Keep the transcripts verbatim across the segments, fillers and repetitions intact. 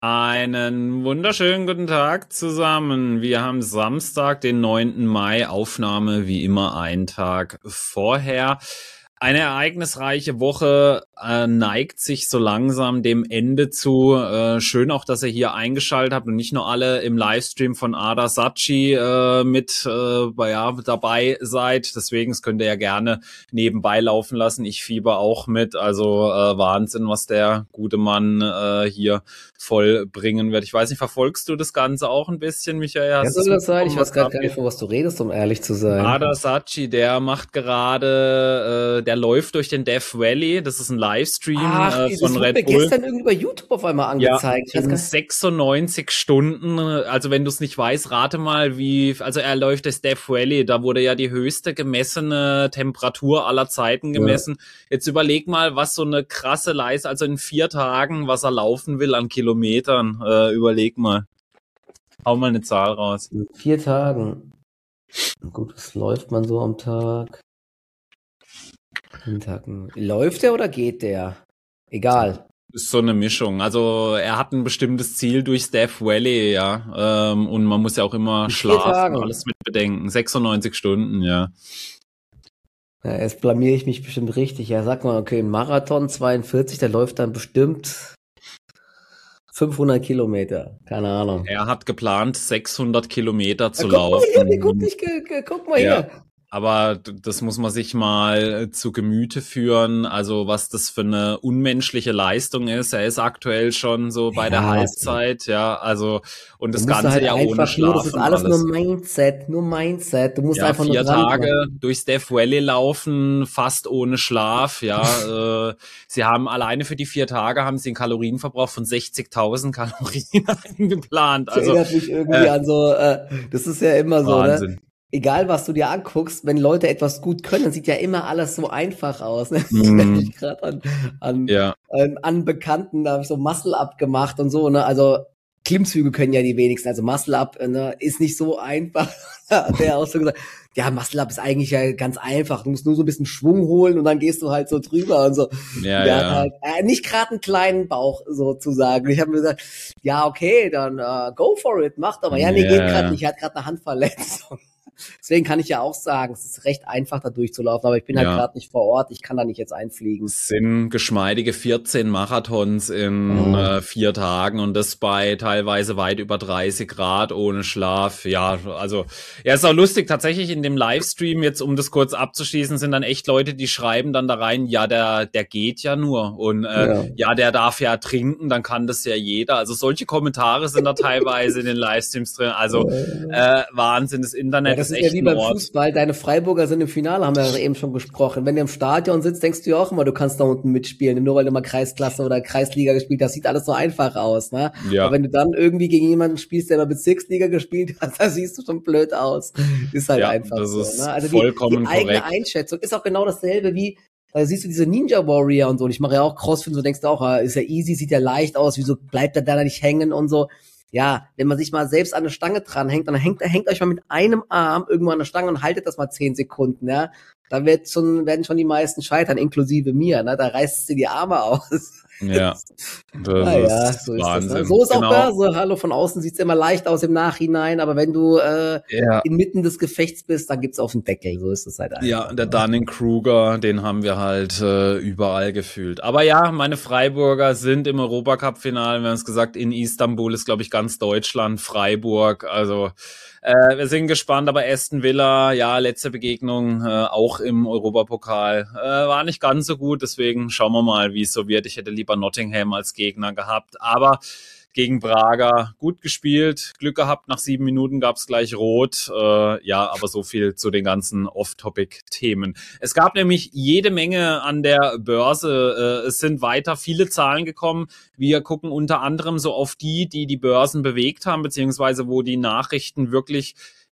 Einen wunderschönen guten Tag zusammen. Wir haben Samstag, den neunten Mai, Aufnahme wie immer einen Tag vorher. Eine ereignisreiche Woche äh, neigt sich so langsam dem Ende zu. Äh, schön auch, dass ihr hier eingeschaltet habt und nicht nur alle im Livestream von Ada Sachi äh, mit äh, ja, dabei seid. Deswegen das könnt ihr ja gerne nebenbei laufen lassen. Ich fieber auch mit. Also äh, Wahnsinn, was der gute Mann äh, hier vollbringen wird. Ich weiß nicht, verfolgst du das Ganze auch ein bisschen, Michael? Ja, soll das sein? Ich weiß gerade gar nicht, von was du redest, um ehrlich zu sein. Ada Sachi, der macht gerade, äh, der läuft durch den Death Valley. Das ist ein Livestream Ach, äh, von das Red wurde mir Bull. gestern irgendwie bei YouTube auf einmal angezeigt. Ja, in sechsundneunzig Stunden. Also wenn du es nicht weißt, rate mal, wie. Also er läuft das Death Valley. Da wurde ja die höchste gemessene Temperatur aller Zeiten gemessen. Ja. Jetzt überleg mal, was so eine krasse Leistung, also in vier Tagen, was er laufen will an Kilometern. Äh, überleg mal. Hau mal eine Zahl raus. In vier Tagen. Gut, was läuft man so am Tag? Tag. Läuft der oder geht der? Egal. Ist so eine Mischung. Also er hat ein bestimmtes Ziel durchs Death Valley, ja. Ähm, und man muss ja auch immer in schlafen, alles mit bedenken. sechsundneunzig Stunden, ja. Ja, jetzt blamiere ich mich bestimmt richtig. Ja, sag mal, okay, ein Marathon zweiundvierzig, der läuft dann bestimmt fünfhundert Kilometer, keine Ahnung. Er hat geplant, sechshundert Kilometer zu ja, guck laufen. Mal hier, guck, nicht, guck mal ja. hier. Aber das muss man sich mal zu Gemüte führen, also was das für eine unmenschliche Leistung ist. Er ist aktuell schon so bei ja, der Halbzeit, ja, also und das Ganze halt ja ohne Schlaf. Nur, das ist alles, alles nur Mindset, nur Mindset. Du musst ja, einfach vier nur Tage durchs Death Valley laufen, fast ohne Schlaf, ja. äh, sie haben alleine für die vier Tage haben sie einen Kalorienverbrauch von sechzigtausend Kalorien eingeplant. Das also erinnert mich irgendwie äh, an so, äh, das ist ja immer so, Wahnsinn. Ne? Egal, was du dir anguckst, wenn Leute etwas gut können, dann sieht ja immer alles so einfach aus. Ne? Mm. Ich erinnere mich gerade an, an, ja. an, an Bekannten, da habe ich so Muscle-Up gemacht und so. Ne? Also Klimmzüge können ja die wenigsten. Also Muscle-Up ne, ist nicht so einfach. Der auch so gesagt, ja, Muscle-Up ist eigentlich ja ganz einfach. Du musst nur so ein bisschen Schwung holen und dann gehst du halt so drüber und so. Ja, der ja. hat halt äh, nicht gerade einen kleinen Bauch sozusagen. Ich habe mir gesagt, ja, okay, dann uh, go for it, mach doch mal. Ja, nee, ja. geht gerade nicht. Ich hatte gerade eine Handverletzung. Deswegen kann ich ja auch sagen, es ist recht einfach, da durchzulaufen, aber ich bin ja. halt gerade nicht vor Ort, ich kann da nicht jetzt einfliegen. Es sind geschmeidige vierzehn Marathons in oh. äh, vier Tagen und das bei teilweise weit über dreißig Grad ohne Schlaf. Ja, also, ja, ist auch lustig, tatsächlich in dem Livestream, jetzt um das kurz abzuschließen, sind dann echt Leute, die schreiben dann da rein, ja, der der geht ja nur und äh, ja. ja, der darf ja trinken, dann kann das ja jeder. Also solche Kommentare sind da teilweise in den Livestreams drin, also äh, Wahnsinn, das Internet ja, das ist echt ja wie beim Ort. Fußball, deine Freiburger sind im Finale, haben wir ja eben schon gesprochen. Wenn du im Stadion sitzt, denkst du ja auch immer, du kannst da unten mitspielen, nur weil du mal Kreisklasse oder Kreisliga gespielt hast, sieht alles so einfach aus, ne? Ja. Aber wenn du dann irgendwie gegen jemanden spielst, der mal Bezirksliga gespielt hat, da siehst du schon blöd aus. Ist halt ja, einfach das so, ist ne? Also vollkommen die, die eigene korrekt. Einschätzung ist auch genau dasselbe wie da siehst du diese Ninja Warrior und so, und ich mache ja auch Crossfit, so denkst du auch, ist ja easy, sieht ja leicht aus, wieso bleibt er da nicht hängen und so. Ja, wenn man sich mal selbst an eine Stange dranhängt, dann hängt, hängt euch mal mit einem Arm irgendwo an eine Stange und haltet das mal zehn Sekunden, ja. Da wird schon, werden schon die meisten scheitern, inklusive mir, ne. Da reißt sie die Arme aus. Ja. Das naja, ist so ist Wahnsinn. das. Ne? So ist genau. auch Börse. Hallo, von außen sieht's immer leicht aus im Nachhinein, aber wenn du äh, ja. inmitten des Gefechts bist, dann gibt's auf den Deckel. So ist es halt einfach. Ja, der Dunning-Kruger, den haben wir halt äh, überall gefühlt. Aber ja, meine Freiburger sind im Europacup-Finale. Wir haben es gesagt, in Istanbul ist, glaube ich, ganz Deutschland, Freiburg. Also äh, wir sind gespannt, aber Aston Villa, ja, letzte Begegnung äh, auch im Europapokal. Äh, war nicht ganz so gut, deswegen schauen wir mal, wie es so wird. Ich hätte lieber Nottingham als Gegner gehabt, aber gegen Braga gut gespielt, Glück gehabt, nach sieben Minuten gab es gleich Rot. Äh, ja, aber so viel zu den ganzen Off-Topic-Themen. Es gab nämlich jede Menge an der Börse. Äh, es sind weiter viele Zahlen gekommen. Wir gucken unter anderem so auf die, die die Börsen bewegt haben, beziehungsweise wo die Nachrichten wirklich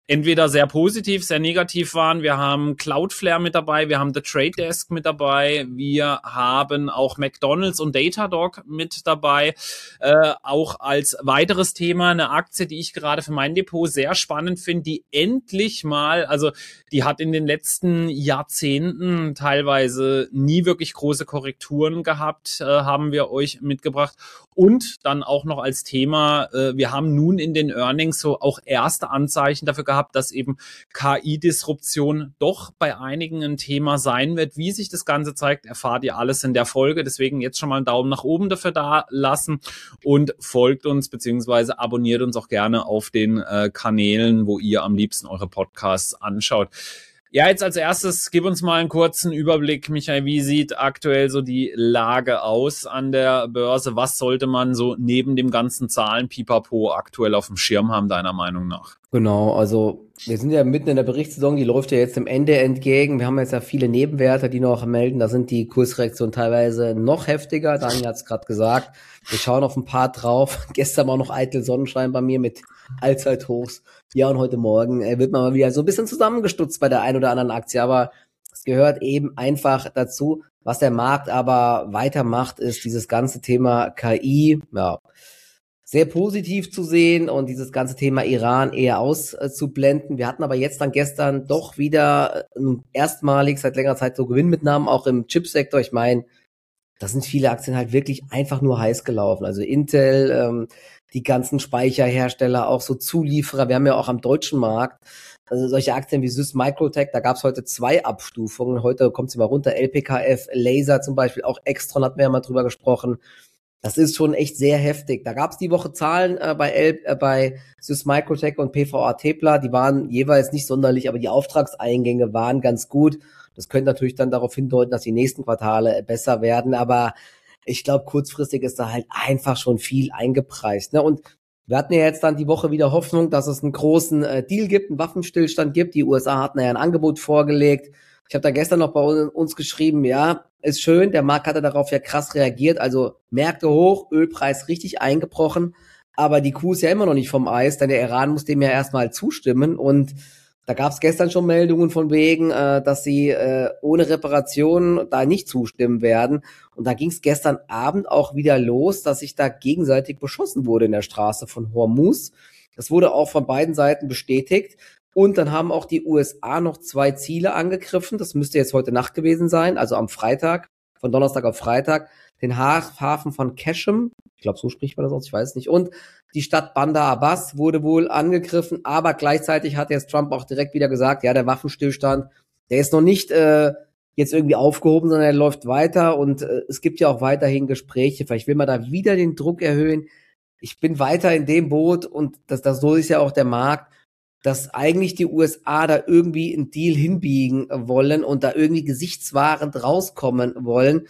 entweder sehr positiv, sehr negativ waren. Wir haben Cloudflare mit dabei, wir haben The Trade Desk mit dabei, wir haben auch McDonald's und Datadog mit dabei. Äh, auch als weiteres Thema eine Aktie, die ich gerade für mein Depot sehr spannend finde, die endlich mal, also die hat in den letzten Jahrzehnten teilweise nie wirklich große Korrekturen gehabt, äh, haben wir euch mitgebracht. Und dann auch noch als Thema, äh, wir haben nun in den Earnings so auch erste Anzeichen dafür gehabt, dass eben K I-Disruption doch bei einigen ein Thema sein wird. Wie sich das Ganze zeigt, erfahrt ihr alles in der Folge. Deswegen jetzt schon mal einen Daumen nach oben dafür da lassen und folgt uns beziehungsweise abonniert uns auch gerne auf den äh, Kanälen, wo ihr am liebsten eure Podcasts anschaut. Ja, jetzt als erstes, gib uns mal einen kurzen Überblick, Michael, wie sieht aktuell so die Lage aus an der Börse? Was sollte man so neben dem ganzen Zahlen Pipapo aktuell auf dem Schirm haben, deiner Meinung nach? Genau, also wir sind ja mitten in der Berichtssaison, die läuft ja jetzt dem Ende entgegen. Wir haben jetzt ja viele Nebenwerte, die noch melden, da sind die Kursreaktionen teilweise noch heftiger. Daniel hat es gerade gesagt, wir schauen auf ein paar drauf. Gestern war noch eitel Sonnenschein bei mir mit Allzeithochs. Ja, und heute Morgen äh, wird man mal wieder so ein bisschen zusammengestutzt bei der einen oder anderen Aktie, aber es gehört eben einfach dazu. Was der Markt aber weitermacht, ist dieses ganze Thema K I, ja, sehr positiv zu sehen und dieses ganze Thema Iran eher auszublenden. Wir hatten aber jetzt dann gestern doch wieder äh, erstmalig seit längerer Zeit so Gewinnmitnahmen, auch im Chipsektor. Ich meine, da sind viele Aktien halt wirklich einfach nur heiß gelaufen. Also Intel, ähm, die ganzen Speicherhersteller, auch so Zulieferer. Wir haben ja auch am deutschen Markt also solche Aktien wie Sys Microtech, da gab es heute zwei Abstufungen. Heute kommt sie mal runter. L P K F, Laser zum Beispiel, auch Extron hatten wir ja mal drüber gesprochen. Das ist schon echt sehr heftig. Da gab es die Woche Zahlen äh, bei, L, äh, bei Sys Microtech und P V A Tepla. Die waren jeweils nicht sonderlich, aber die Auftragseingänge waren ganz gut. Das könnte natürlich dann darauf hindeuten, dass die nächsten Quartale besser werden. Aber ich glaube, kurzfristig ist da halt einfach schon viel eingepreist. Ne? Und wir hatten ja jetzt dann die Woche wieder Hoffnung, dass es einen großen äh, Deal gibt, einen Waffenstillstand gibt. Die U S A hatten ja ein Angebot vorgelegt. Ich habe da gestern noch bei uns geschrieben, ja, ist schön, der Markt hatte darauf ja krass reagiert, also Märkte hoch, Ölpreis richtig eingebrochen, aber die Kuh ist ja immer noch nicht vom Eis, denn der Iran muss dem ja erstmal zustimmen und da gab es gestern schon Meldungen von wegen, äh, dass sie äh, ohne Reparation da nicht zustimmen werden und da ging es gestern Abend auch wieder los, dass sich da gegenseitig beschossen wurde in der Straße von Hormuz. Das wurde auch von beiden Seiten bestätigt. Und dann haben auch die U S A noch zwei Ziele angegriffen. Das müsste jetzt heute Nacht gewesen sein, also am Freitag, von Donnerstag auf Freitag. Den Hafen von Qashem, ich glaube, so spricht man das aus, ich weiß es nicht. Und die Stadt Bandar Abbas wurde wohl angegriffen. Aber gleichzeitig hat jetzt Trump auch direkt wieder gesagt, ja, der Waffenstillstand, der ist noch nicht äh, jetzt irgendwie aufgehoben, sondern er läuft weiter. Und äh, es gibt ja auch weiterhin Gespräche. Vielleicht will man da wieder den Druck erhöhen. Ich bin weiter in dem Boot und das, das so ist ja auch der Markt, dass eigentlich die U S A da irgendwie einen Deal hinbiegen wollen und da irgendwie gesichtswahrend rauskommen wollen.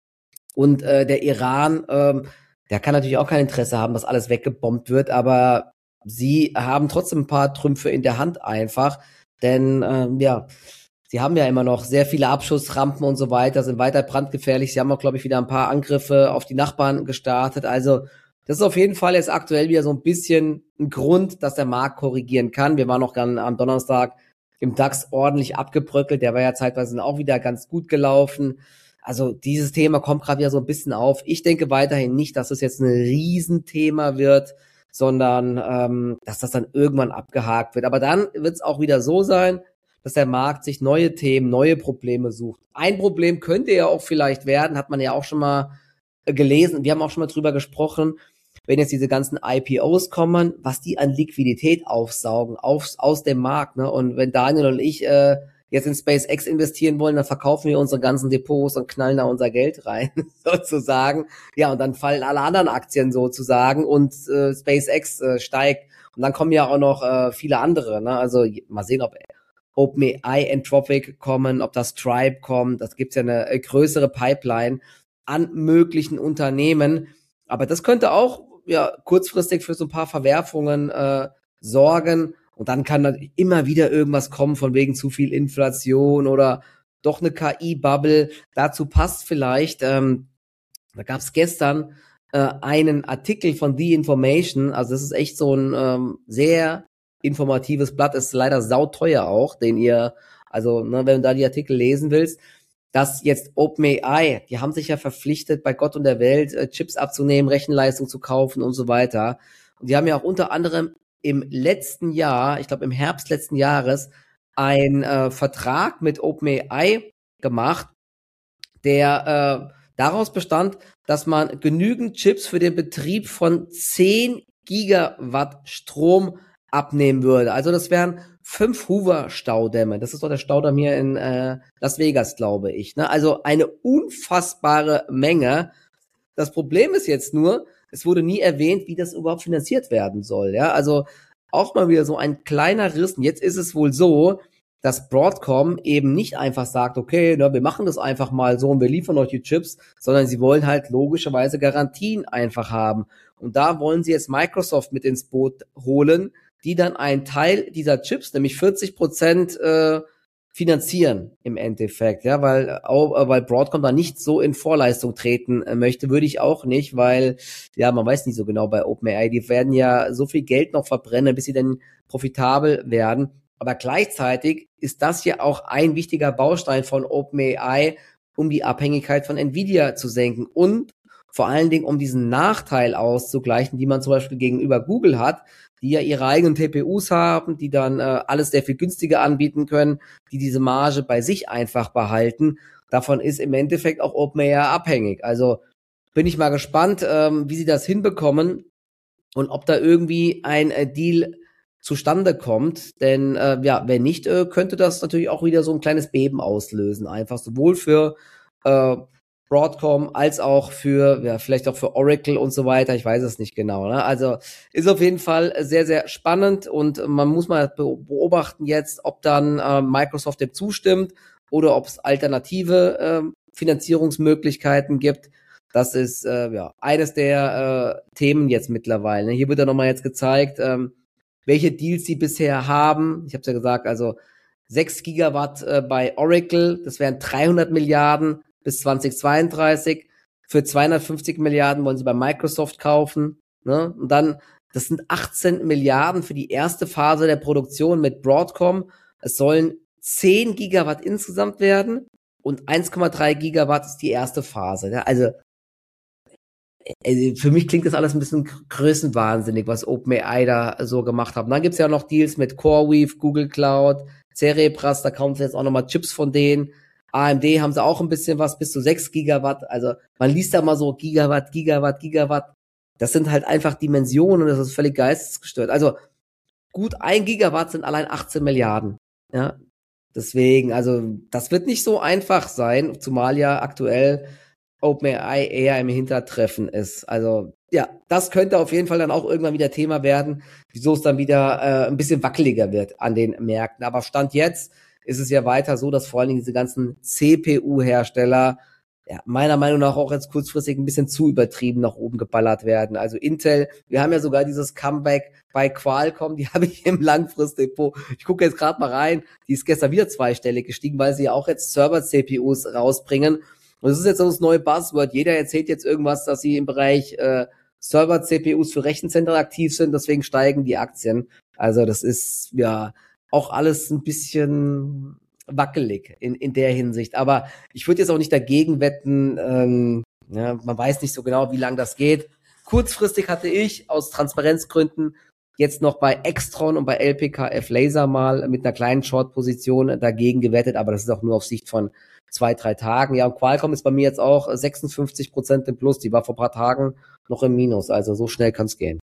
Und äh, der Iran, ähm, der kann natürlich auch kein Interesse haben, dass alles weggebombt wird, aber sie haben trotzdem ein paar Trümpfe in der Hand einfach, denn ähm, ja, sie haben ja immer noch sehr viele Abschussrampen und so weiter, sind weiter brandgefährlich. Sie haben auch, glaube ich, wieder ein paar Angriffe auf die Nachbarn gestartet, also das ist auf jeden Fall jetzt aktuell wieder so ein bisschen ein Grund, dass der Markt korrigieren kann. Wir waren noch dann am Donnerstag im DAX ordentlich abgebröckelt. Der war ja zeitweise auch wieder ganz gut gelaufen. Also dieses Thema kommt gerade wieder so ein bisschen auf. Ich denke weiterhin nicht, dass es jetzt ein Riesenthema wird, sondern ähm, dass das dann irgendwann abgehakt wird. Aber dann wird es auch wieder so sein, dass der Markt sich neue Themen, neue Probleme sucht. Ein Problem könnte ja auch vielleicht werden, hat man ja auch schon mal gelesen. Wir haben auch schon mal drüber gesprochen, wenn jetzt diese ganzen I P Os kommen, was die an Liquidität aufsaugen, aufs, aus dem Markt. Ne? Und wenn Daniel und ich äh, jetzt in SpaceX investieren wollen, dann verkaufen wir unsere ganzen Depots und knallen da unser Geld rein, sozusagen. Ja, und dann fallen alle anderen Aktien sozusagen und äh, SpaceX äh, steigt. Und dann kommen ja auch noch äh, viele andere. Ne? Also mal sehen, ob OpenAI, Anthropic kommen, ob das Stripe kommt. Das gibt's ja eine äh, größere Pipeline an möglichen Unternehmen. Aber das könnte auch ja kurzfristig für so ein paar Verwerfungen äh, sorgen. Und dann kann natürlich immer wieder irgendwas kommen von wegen zu viel Inflation oder doch eine K I-Bubble. Dazu passt vielleicht, ähm, da gab es gestern äh, einen Artikel von The Information. Also das ist echt so ein ähm, sehr informatives Blatt, ist leider sauteuer auch, den ihr, also ne, wenn du da die Artikel lesen willst, dass jetzt OpenAI, die haben sich ja verpflichtet, bei Gott und der Welt äh, Chips abzunehmen, Rechenleistung zu kaufen und so weiter. Und die haben ja auch unter anderem im letzten Jahr, ich glaube im Herbst letzten Jahres, einen äh, Vertrag mit OpenAI gemacht, der äh, daraus bestand, dass man genügend Chips für den Betrieb von zehn Gigawatt Strom abnehmen würde. Also das wären fünf Hoover-Staudämme. Das ist doch der Staudamm hier in äh, Las Vegas, glaube ich. Ne? Also eine unfassbare Menge. Das Problem ist jetzt nur, es wurde nie erwähnt, wie das überhaupt finanziert werden soll. Ja, also auch mal wieder so ein kleiner Riss. Und jetzt ist es wohl so, dass Broadcom eben nicht einfach sagt, okay, na, wir machen das einfach mal so und wir liefern euch die Chips, sondern sie wollen halt logischerweise Garantien einfach haben. Und da wollen sie jetzt Microsoft mit ins Boot holen, die dann einen Teil dieser Chips, nämlich vierzig Prozent, äh, finanzieren im Endeffekt, ja, weil auch, weil Broadcom da nicht so in Vorleistung treten äh, möchte, würde ich auch nicht, weil, ja, man weiß nicht so genau bei OpenAI, die werden ja so viel Geld noch verbrennen, bis sie dann profitabel werden. Aber gleichzeitig ist das ja auch ein wichtiger Baustein von OpenAI, um die Abhängigkeit von Nvidia zu senken und vor allen Dingen, um diesen Nachteil auszugleichen, die man zum Beispiel gegenüber Google hat, die ja ihre eigenen T P Us haben, die dann äh, alles sehr viel günstiger anbieten können, die diese Marge bei sich einfach behalten. Davon ist im Endeffekt auch OpenAI abhängig. Also bin ich mal gespannt, ähm, wie sie das hinbekommen und ob da irgendwie ein äh, Deal zustande kommt, denn äh, ja, wenn nicht, äh, könnte das natürlich auch wieder so ein kleines Beben auslösen, einfach sowohl für äh, Broadcom als auch für, ja, vielleicht auch für Oracle und so weiter, ich weiß es nicht genau, ne? Also ist auf jeden Fall sehr, sehr spannend und man muss mal beobachten jetzt, ob dann äh, Microsoft dem zustimmt oder ob es alternative äh, Finanzierungsmöglichkeiten gibt. Das ist äh, ja eines der äh, Themen jetzt mittlerweile. Hier wird ja nochmal jetzt gezeigt, ähm, welche Deals sie bisher haben. Ich habe es ja gesagt, also sechs Gigawatt äh, bei Oracle, das wären dreihundert Milliarden bis zwanzig zweiunddreißig. Für zweihundertfünfzig Milliarden wollen sie bei Microsoft kaufen. Ne? Und dann, das sind achtzehn Milliarden für die erste Phase der Produktion mit Broadcom. Es sollen zehn Gigawatt insgesamt werden und eins Komma drei Gigawatt ist die erste Phase. Ja? Also für mich klingt das alles ein bisschen größenwahnsinnig, was OpenAI da so gemacht hat. Und dann gibt's ja noch Deals mit CoreWeave, Google Cloud, Cerebras, da kaufen sie jetzt auch nochmal Chips von denen. A M D haben sie auch ein bisschen was, bis zu sechs Gigawatt. Also man liest da mal so Gigawatt, Gigawatt, Gigawatt. Das sind halt einfach Dimensionen, das ist völlig geistesgestört. Also gut ein Gigawatt sind allein achtzehn Milliarden. Ja, deswegen, also das wird nicht so einfach sein, zumal ja aktuell OpenAI eher im Hintertreffen ist. Also ja, das könnte auf jeden Fall dann auch irgendwann wieder Thema werden, wieso es dann wieder äh, ein bisschen wackeliger wird an den Märkten. Aber Stand jetzt ist es ja weiter so, dass vor allen Dingen diese ganzen C P U-Hersteller ja, meiner Meinung nach auch jetzt kurzfristig ein bisschen zu übertrieben nach oben geballert werden. Also Intel, wir haben ja sogar dieses Comeback bei Qualcomm, die habe ich im Langfristdepot. Ich gucke jetzt gerade mal rein, die ist gestern wieder zweistellig gestiegen, weil sie ja auch jetzt Server-C P Us rausbringen. Und das ist jetzt so das neue Buzzword. Jeder erzählt jetzt irgendwas, dass sie im Bereich äh, Server-C P Us für Rechenzentren aktiv sind, deswegen steigen die Aktien. Also das ist ja auch alles ein bisschen wackelig in in der Hinsicht. Aber ich würde jetzt auch nicht dagegen wetten. Ähm, ja, man weiß nicht so genau, wie lange das geht. Kurzfristig hatte ich aus Transparenzgründen jetzt noch bei Extron und bei L P K F Laser mal mit einer kleinen Short-Position dagegen gewettet, aber das ist auch nur auf Sicht von zwei, drei Tagen. Ja, und Qualcomm ist bei mir jetzt auch sechsundfünfzig Prozent im Plus. Die war vor ein paar Tagen noch im Minus. Also so schnell kann es gehen.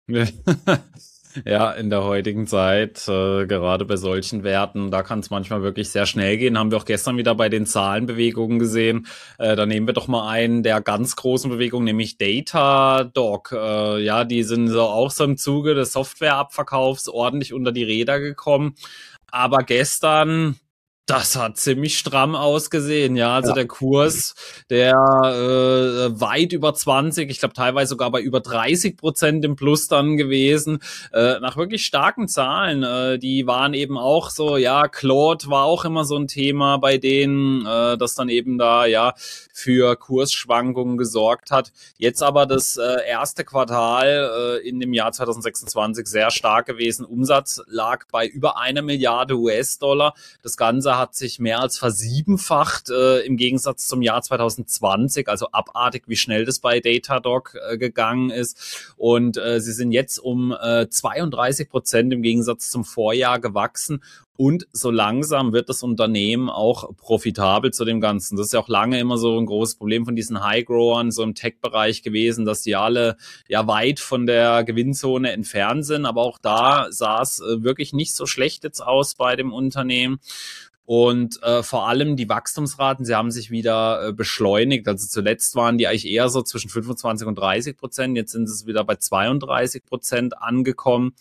Ja, in der heutigen Zeit, äh, gerade bei solchen Werten, da kann es manchmal wirklich sehr schnell gehen. Haben wir auch gestern wieder bei den Zahlenbewegungen gesehen. Äh, da nehmen wir doch mal einen der ganz großen Bewegungen, nämlich Datadog. Äh, ja, die sind so auch so im Zuge des Softwareabverkaufs ordentlich unter die Räder gekommen. Aber gestern Das hat ziemlich stramm ausgesehen, ja. Also ja. Der Kurs, der äh, weit über zwanzig, ich glaube teilweise sogar bei über dreißig Prozent im Plus dann gewesen, äh, nach wirklich starken Zahlen. Äh, die waren eben auch so, ja, Claude war auch immer so ein Thema bei denen, äh, das dann eben da ja für Kursschwankungen gesorgt hat. Jetzt aber das äh, erste Quartal äh, in dem Jahr zwanzig sechsundzwanzig sehr stark gewesen. Umsatz lag bei über einer Milliarde U S-Dollar. Das Ganze hat sich mehr als versiebenfacht äh, im Gegensatz zum Jahr zwanzig zwanzig, also abartig, wie schnell das bei Datadog äh, gegangen ist. Und äh, sie sind jetzt um äh, zweiunddreißig Prozent im Gegensatz zum Vorjahr gewachsen. Und so langsam wird das Unternehmen auch profitabel zu dem Ganzen. Das ist ja auch lange immer so ein großes Problem von diesen High-Growern, so im Tech-Bereich gewesen, dass die alle ja weit von der Gewinnzone entfernt sind. Aber auch da sah es äh, wirklich nicht so schlecht jetzt aus bei dem Unternehmen. Und äh, vor allem die Wachstumsraten, sie haben sich wieder äh, beschleunigt. Also zuletzt waren die eigentlich eher so zwischen fünfundzwanzig und dreißig Prozent. Jetzt sind es wieder bei zweiunddreißig Prozent angekommen.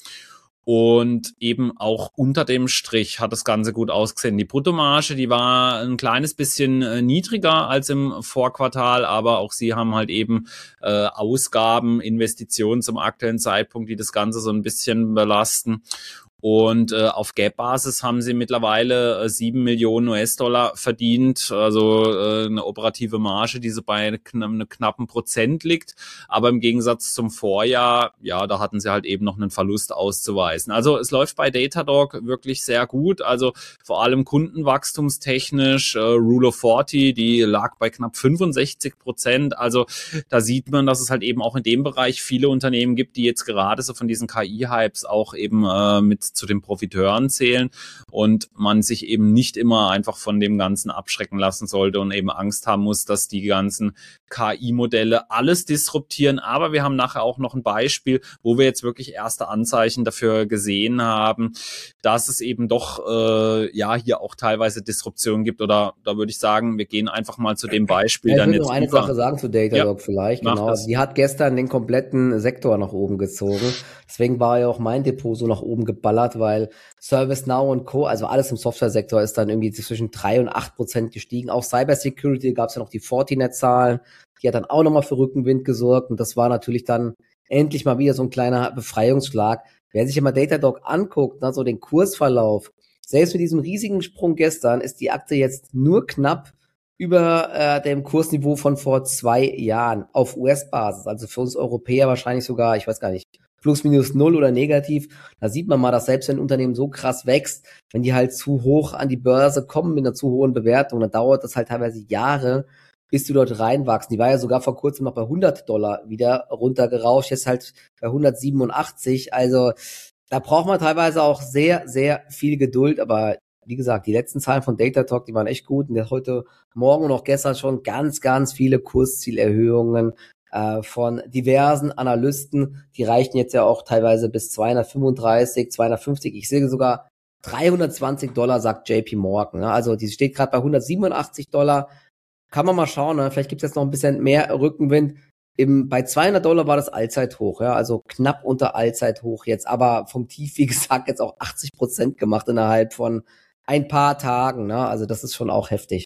Und eben auch unter dem Strich hat das Ganze gut ausgesehen. Die Bruttomarge, die war ein kleines bisschen äh, niedriger als im Vorquartal, aber auch sie haben halt eben äh, Ausgaben, Investitionen zum aktuellen Zeitpunkt, die das Ganze so ein bisschen belasten. Und äh, auf Gap-Basis haben sie mittlerweile äh, sieben Millionen U S-Dollar verdient, also äh, eine operative Marge, die so bei kn- einem knappen Prozent liegt. Aber im Gegensatz zum Vorjahr, ja, da hatten sie halt eben noch einen Verlust auszuweisen. Also es läuft bei Datadog wirklich sehr gut, also vor allem kundenwachstumstechnisch, äh, Rule of vierzig, die lag bei knapp fünfundsechzig Prozent. Also da sieht man, dass es halt eben auch in dem Bereich viele Unternehmen gibt, die jetzt gerade so von diesen K I-Hypes auch eben äh, mit zu den Profiteuren zählen und man sich eben nicht immer einfach von dem Ganzen abschrecken lassen sollte und eben Angst haben muss, dass die ganzen K I-Modelle alles disruptieren. Aber wir haben nachher auch noch ein Beispiel, wo wir jetzt wirklich erste Anzeichen dafür gesehen haben, dass es eben doch äh, ja hier auch teilweise Disruption gibt. Oder da würde ich sagen, wir gehen einfach mal zu dem Beispiel. Ja, ich dann würde jetzt noch eine über. Sache sagen zu Datadog ja, vielleicht. Genau, das. Die hat gestern den kompletten Sektor nach oben gezogen. Deswegen war ja auch mein Depot so nach oben geballert, weil ServiceNow und Co., also alles im Software-Sektor ist dann irgendwie zwischen drei und acht Prozent gestiegen. Auch Cybersecurity gab es ja noch die Fortinet-Zahlen, die hat dann auch nochmal für Rückenwind gesorgt und das war natürlich dann endlich mal wieder so ein kleiner Befreiungsschlag. Wer sich immer Datadog anguckt, ne, so den Kursverlauf, selbst mit diesem riesigen Sprung gestern ist die Aktie jetzt nur knapp über äh, dem Kursniveau von vor zwei Jahren auf U S-Basis. Also für uns Europäer wahrscheinlich sogar, ich weiß gar nicht, plus minus null oder negativ. Da sieht man mal, dass selbst wenn ein Unternehmen so krass wächst, wenn die halt zu hoch an die Börse kommen mit einer zu hohen Bewertung, dann dauert das halt teilweise Jahre, bis du dort reinwachsen. Die war ja sogar vor kurzem noch bei hundert Dollar wieder runtergerauscht, jetzt halt bei hundertsiebenundachtzig. Also da braucht man teilweise auch sehr, sehr viel Geduld, aber wie gesagt, die letzten Zahlen von Datadog, die waren echt gut und der heute Morgen und auch gestern schon ganz, ganz viele Kurszielerhöhungen äh, von diversen Analysten. Die reichen jetzt ja auch teilweise bis zweihundertfünfunddreißig, zweihundertfünfzig. Ich sehe sogar dreihundertzwanzig Dollar, sagt J P Morgan. Ne? Also die steht gerade bei hundertsiebenundachtzig Dollar. Kann man mal schauen, ne? Vielleicht gibt es jetzt noch ein bisschen mehr Rückenwind. Im, bei zweihundert Dollar war das Allzeithoch, ja, also knapp unter Allzeithoch jetzt, aber vom Tief, wie gesagt, jetzt auch achtzig Prozent gemacht innerhalb von ein paar Tagen, ne? Also das ist schon auch heftig.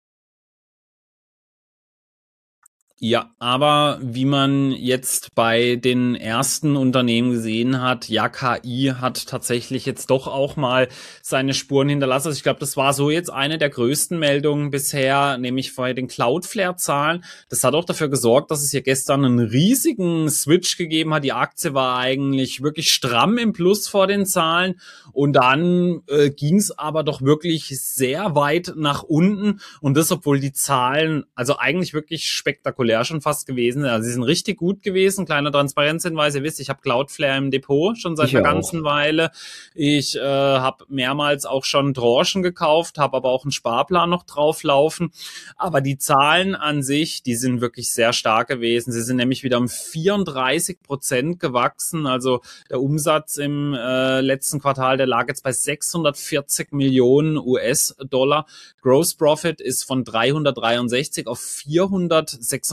Ja, aber wie man jetzt bei den ersten Unternehmen gesehen hat, ja, K I hat tatsächlich jetzt doch auch mal seine Spuren hinterlassen. Also ich glaube, das war so jetzt eine der größten Meldungen bisher, nämlich bei den Cloudflare-Zahlen. Das hat auch dafür gesorgt, dass es hier gestern einen riesigen Switch gegeben hat. Die Aktie war eigentlich wirklich stramm im Plus vor den Zahlen und dann äh, ging es aber doch wirklich sehr weit nach unten und das, obwohl die Zahlen also eigentlich wirklich spektakulär schon fast gewesen. Also sie sind richtig gut gewesen. Kleiner Transparenzhinweis, ihr wisst, ich habe Cloudflare im Depot schon seit ich einer auch. ganzen Weile. Ich äh, habe mehrmals auch schon Tranchen gekauft, habe aber auch einen Sparplan noch drauflaufen. Aber die Zahlen an sich, die sind wirklich sehr stark gewesen. Sie sind nämlich wieder um vierunddreißig Prozent gewachsen. Also der Umsatz im äh, letzten Quartal, der lag jetzt bei sechshundertvierzig Millionen U S-Dollar. Gross Profit ist von dreihundertdreiundsechzig auf vierhundertsechsunddreißig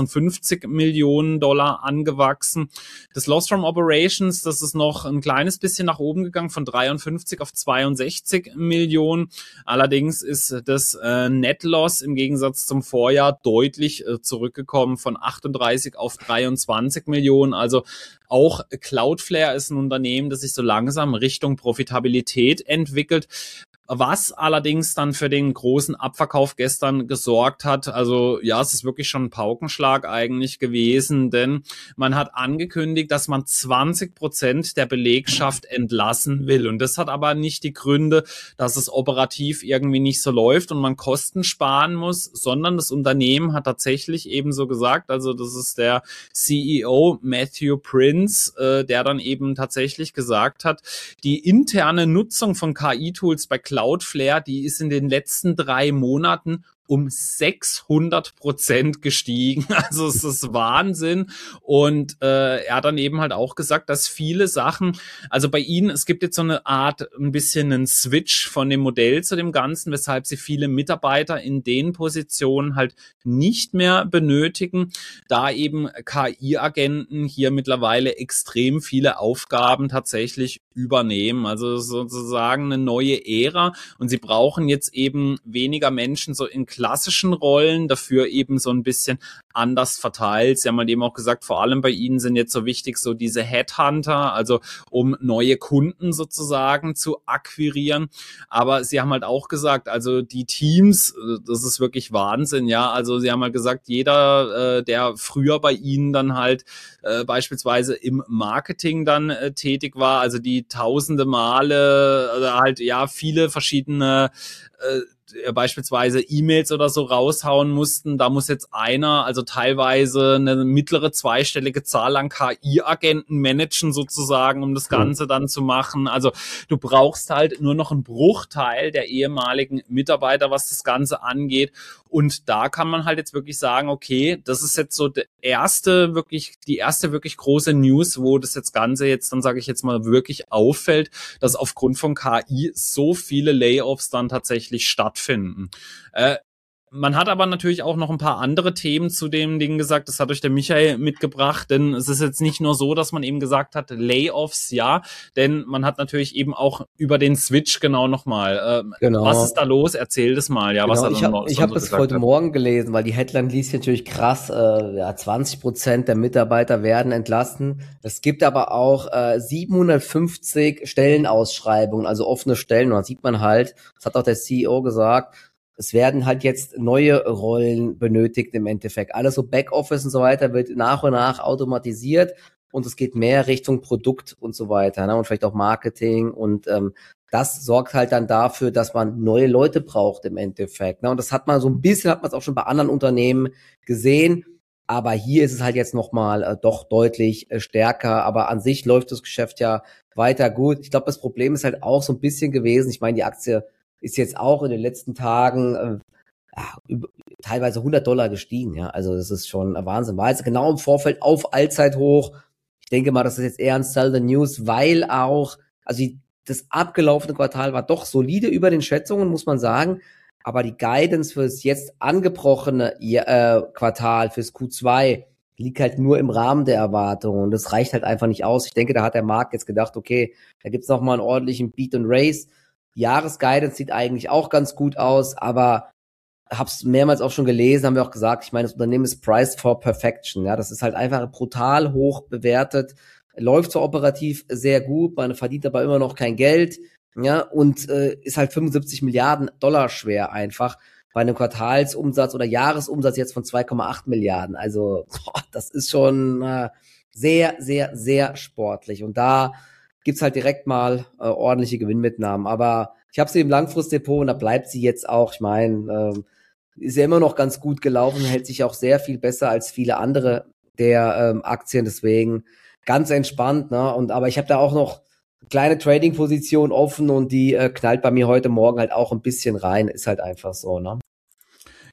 sechsundfünfzig Millionen Dollar angewachsen. Das Loss from Operations, das ist noch ein kleines bisschen nach oben gegangen, von dreiundfünfzig auf zweiundsechzig Millionen. Allerdings ist das äh, Net Loss im Gegensatz zum Vorjahr deutlich äh, zurückgekommen, von achtunddreißig auf dreiundzwanzig Millionen. Also auch Cloudflare ist ein Unternehmen, das sich so langsam Richtung Profitabilität entwickelt. Was allerdings dann für den großen Abverkauf gestern gesorgt hat, also ja, es ist wirklich schon ein Paukenschlag eigentlich gewesen, denn man hat angekündigt, dass man zwanzig Prozent der Belegschaft entlassen will. Und das hat aber nicht die Gründe, dass es operativ irgendwie nicht so läuft und man Kosten sparen muss, sondern das Unternehmen hat tatsächlich ebenso gesagt, also das ist der C E O Matthew Prince, äh, der dann eben tatsächlich gesagt hat, die interne Nutzung von K I-Tools bei Cloudflare, die ist in den letzten drei Monaten um sechshundert Prozent gestiegen. Also es ist Wahnsinn. Und äh, er hat dann eben halt auch gesagt, dass viele Sachen, also bei ihnen, es gibt jetzt so eine Art, ein bisschen einen Switch von dem Modell zu dem Ganzen, weshalb sie viele Mitarbeiter in den Positionen halt nicht mehr benötigen, da eben K I-Agenten hier mittlerweile extrem viele Aufgaben tatsächlich übernehmen. Also sozusagen eine neue Ära. Und sie brauchen jetzt eben weniger Menschen so in klassischen Rollen, dafür eben so ein bisschen anders verteilt. Sie haben halt eben auch gesagt, vor allem bei ihnen sind jetzt so wichtig so diese Headhunter, also um neue Kunden sozusagen zu akquirieren. Aber sie haben halt auch gesagt, also die Teams, das ist wirklich Wahnsinn, ja. Also sie haben halt gesagt, jeder, äh, der früher bei ihnen dann halt äh, beispielsweise im Marketing dann äh, tätig war, also die tausende Male, also halt ja viele verschiedene äh, beispielsweise E-Mails oder so raushauen mussten, da muss jetzt einer, also teilweise eine mittlere zweistellige Zahl an K I-Agenten managen sozusagen, um das Ganze dann zu machen. Also du brauchst halt nur noch einen Bruchteil der ehemaligen Mitarbeiter, was das Ganze angeht. Und da kann man halt jetzt wirklich sagen, okay, das ist jetzt so der erste wirklich, die erste wirklich große News, wo das jetzt Ganze jetzt, dann sage ich jetzt mal, wirklich auffällt, dass aufgrund von K I so viele Layoffs dann tatsächlich stattfinden. Äh, Man hat aber natürlich auch noch ein paar andere Themen zu dem Ding gesagt, das hat euch der Michael mitgebracht, denn es ist jetzt nicht nur so, dass man eben gesagt hat, Layoffs, ja, denn man hat natürlich eben auch über den Switch genau nochmal, äh, genau. Was ist da los? Erzähl das mal, ja, genau. was er Ich habe hab so das heute hat. Morgen gelesen, weil die Headline liest natürlich krass, äh, ja, zwanzig Prozent der Mitarbeiter werden entlassen. Es gibt aber auch äh, siebenhundertfünfzig Stellenausschreibungen, also offene Stellen, und da sieht man halt, das hat auch der C E O gesagt, es werden halt jetzt neue Rollen benötigt im Endeffekt. Alles so Backoffice und so weiter wird nach und nach automatisiert und es geht mehr Richtung Produkt und so weiter, ne? Und vielleicht auch Marketing und ähm, das sorgt halt dann dafür, dass man neue Leute braucht im Endeffekt, ne? Und das hat man so ein bisschen, hat man es auch schon bei anderen Unternehmen gesehen, aber hier ist es halt jetzt nochmal äh, doch deutlich äh, stärker, aber an sich läuft das Geschäft ja weiter gut. Ich glaube, das Problem ist halt auch so ein bisschen gewesen, ich meine, die Aktie ist jetzt auch in den letzten Tagen äh, ja, über, teilweise hundert Dollar gestiegen. Ja, also das ist schon ein Wahnsinn. War jetzt genau im Vorfeld auf Allzeithoch. Ich denke mal, das ist jetzt eher ein Sell the News, weil auch, also die, das abgelaufene Quartal war doch solide über den Schätzungen, muss man sagen. Aber die Guidance für das jetzt angebrochene äh, Quartal, fürs Q zwei, liegt halt nur im Rahmen der Erwartungen. Und das reicht halt einfach nicht aus. Ich denke, da hat der Markt jetzt gedacht, okay, da gibt's noch mal einen ordentlichen Beat and Race. Jahresguidance sieht eigentlich auch ganz gut aus, aber hab's mehrmals auch schon gelesen, haben wir auch gesagt, ich meine, das Unternehmen ist priced for perfection, ja, das ist halt einfach brutal hoch bewertet, läuft zwar operativ sehr gut, man verdient aber immer noch kein Geld, ja, und äh, ist halt fünfundsiebzig Milliarden Dollar schwer einfach, bei einem Quartalsumsatz oder Jahresumsatz jetzt von zwei Komma acht Milliarden, also boah, das ist schon äh, sehr, sehr, sehr sportlich und da gibt's halt direkt mal äh, ordentliche Gewinnmitnahmen. Aber ich habe sie im Langfristdepot und da bleibt sie jetzt auch. Ich meine, ähm, ist ja immer noch ganz gut gelaufen, hält sich auch sehr viel besser als viele andere der ähm, Aktien. Deswegen ganz entspannt. Ne? Und aber ich habe da auch noch kleine Trading-Position offen und die äh, knallt bei mir heute Morgen halt auch ein bisschen rein. Ist halt einfach so, ne?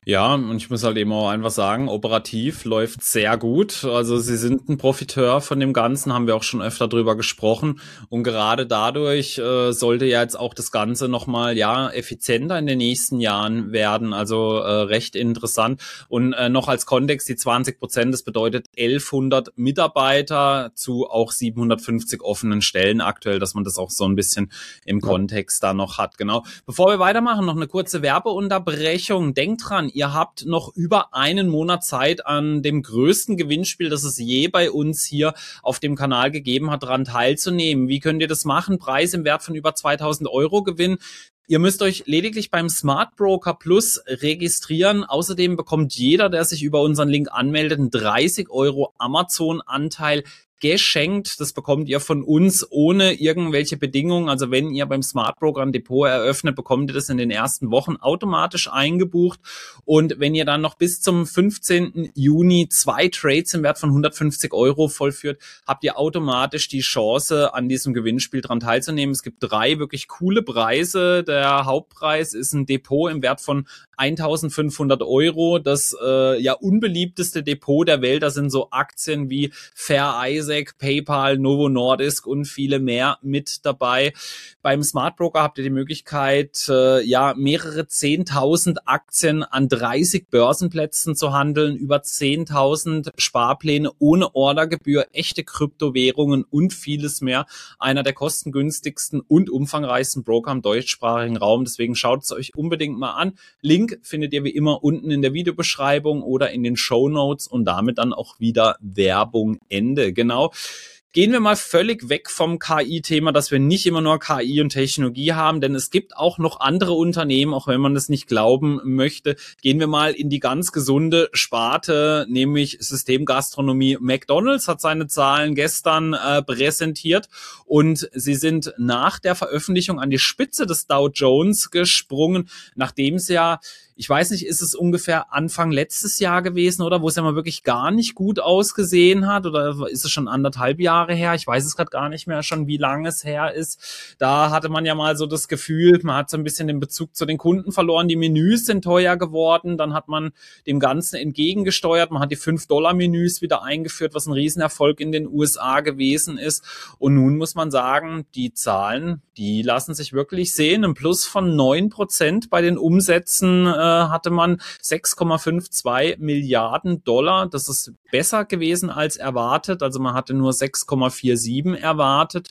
Ja, und ich muss halt eben auch einfach sagen, operativ läuft sehr gut. Also sie sind ein Profiteur von dem Ganzen, haben wir auch schon öfter drüber gesprochen. Und gerade dadurch äh, sollte ja jetzt auch das Ganze nochmal ja effizienter in den nächsten Jahren werden. Also äh, recht interessant. Und äh, noch als Kontext, die zwanzig Prozent, das bedeutet elfhundert Mitarbeiter zu auch siebenhundertfünfzig offenen Stellen aktuell, dass man das auch so ein bisschen im ja. Kontext da noch hat. Genau. Bevor wir weitermachen, noch eine kurze Werbeunterbrechung. Denkt dran, ihr habt noch über einen Monat Zeit, an dem größten Gewinnspiel, das es je bei uns hier auf dem Kanal gegeben hat, daran teilzunehmen. Wie könnt ihr das machen? Preis im Wert von über zweitausend Euro gewinnen. Ihr müsst euch lediglich beim Smart Broker Plus registrieren. Außerdem bekommt jeder, der sich über unseren Link anmeldet, einen dreißig Euro Amazon-Anteil geschenkt. Das bekommt ihr von uns ohne irgendwelche Bedingungen. Also wenn ihr beim Smart Broker ein Depot eröffnet, bekommt ihr das in den ersten Wochen automatisch eingebucht. Und wenn ihr dann noch bis zum fünfzehnten Juni zwei Trades im Wert von hundertfünfzig Euro vollführt, habt ihr automatisch die Chance, an diesem Gewinnspiel dran teilzunehmen. Es gibt drei wirklich coole Preise. Der Hauptpreis ist ein Depot im Wert von eintausendfünfhundert Euro. Das äh, ja unbeliebteste Depot der Welt. Da sind so Aktien wie Fair Isaac, PayPal, Novo Nordisk und viele mehr mit dabei. Beim Smart Broker habt ihr die Möglichkeit, äh, ja mehrere zehntausend Aktien an dreißig Börsenplätzen zu handeln, über zehntausend Sparpläne ohne Ordergebühr, echte Kryptowährungen und vieles mehr. Einer der kostengünstigsten und umfangreichsten Broker im deutschsprachigen Raum. Deswegen schaut es euch unbedingt mal an. Link findet ihr wie immer unten in der Videobeschreibung oder in den Shownotes und damit dann auch wieder Werbung Ende. Genau. Gehen wir mal völlig weg vom K I-Thema, dass wir nicht immer nur K I und Technologie haben, denn es gibt auch noch andere Unternehmen, auch wenn man das nicht glauben möchte. Gehen wir mal in die ganz gesunde Sparte, nämlich Systemgastronomie. McDonald's hat seine Zahlen gestern äh, präsentiert und sie sind nach der Veröffentlichung an die Spitze des Dow Jones gesprungen, nachdem es ja, ich weiß nicht, ist es ungefähr Anfang letztes Jahr gewesen, oder wo es ja mal wirklich gar nicht gut ausgesehen hat, oder ist es schon anderthalb Jahre her? Ich weiß es gerade gar nicht mehr schon, wie lange es her ist. Da hatte man ja mal so das Gefühl, man hat so ein bisschen den Bezug zu den Kunden verloren. Die Menüs sind teuer geworden. Dann hat man dem Ganzen entgegengesteuert. Man hat die fünf Dollar Menüs wieder eingeführt, was ein Riesenerfolg in den U S A gewesen ist. Und nun muss man sagen, die Zahlen, die lassen sich wirklich sehen. Ein Plus von neun Prozent bei den Umsätzen äh, hatte man sechs Komma zweiundfünfzig Milliarden Dollar. Das ist besser gewesen als erwartet. Also man hatte nur sechs Komma siebenundvierzig erwartet.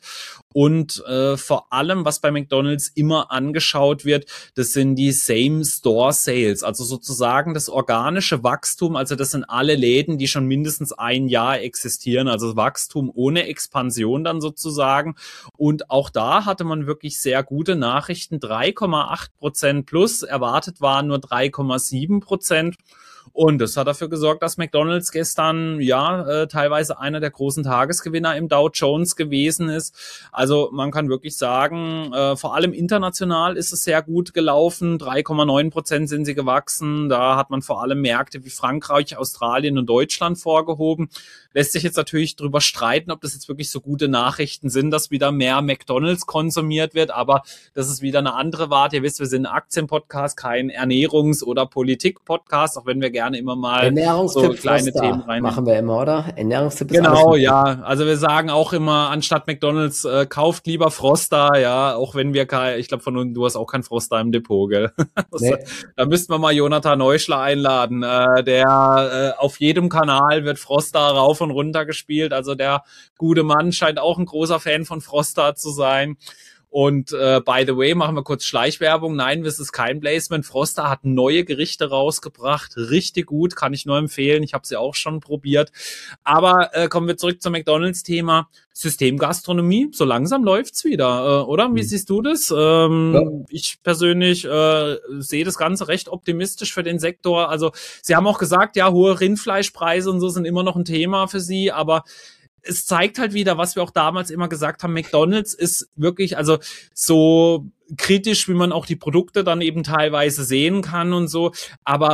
Und äh, vor allem, was bei McDonald's immer angeschaut wird, das sind die Same-Store-Sales, also sozusagen das organische Wachstum. Also das sind alle Läden, die schon mindestens ein Jahr existieren, also Wachstum ohne Expansion dann sozusagen. Und auch da hatte man wirklich sehr gute Nachrichten, drei Komma acht Prozent plus, erwartet waren nur drei Komma sieben Prozent. Und das hat dafür gesorgt, dass McDonald's gestern ja äh, teilweise einer der großen Tagesgewinner im Dow Jones gewesen ist. Also man kann wirklich sagen, äh, vor allem international ist es sehr gut gelaufen. drei Komma neun Prozent sind sie gewachsen. Da hat man vor allem Märkte wie Frankreich, Australien und Deutschland vorgehoben. Lässt sich jetzt natürlich drüber streiten, ob das jetzt wirklich so gute Nachrichten sind, dass wieder mehr McDonald's konsumiert wird. Aber das ist wieder eine andere Warte. Ihr wisst, wir sind ein Aktienpodcast, kein Ernährungs- oder Politik-Podcast, auch wenn wir gerne immer mal so kleine Themen rein machen wir immer, oder? Ernährungstipp ist genau, ja. Also wir sagen auch immer, anstatt McDonald's, äh, kauft lieber Froster, ja, auch wenn wir kein, ich glaube von uns, du hast auch kein Froster im Depot, gell? Nee. Da müssten wir mal Jonathan Neuschler einladen. Äh, der äh, auf jedem Kanal wird Froster rauf und runter gespielt. Also der gute Mann scheint auch ein großer Fan von Froster zu sein. Und äh, by the way, machen wir kurz Schleichwerbung. Nein, das ist kein Placement. Froster hat neue Gerichte rausgebracht. Richtig gut, kann ich nur empfehlen. Ich habe sie auch schon probiert. Aber äh, kommen wir zurück zum McDonald's-Thema. Systemgastronomie, so langsam läuft's wieder, äh, oder? Wie mhm. siehst du das? Ähm, ja. Ich persönlich äh, sehe das Ganze recht optimistisch für den Sektor. Also sie haben auch gesagt, ja, hohe Rindfleischpreise und so sind immer noch ein Thema für sie, aber es zeigt halt wieder, was wir auch damals immer gesagt haben, McDonald's ist wirklich, also so kritisch, wie man auch die Produkte dann eben teilweise sehen kann und so, aber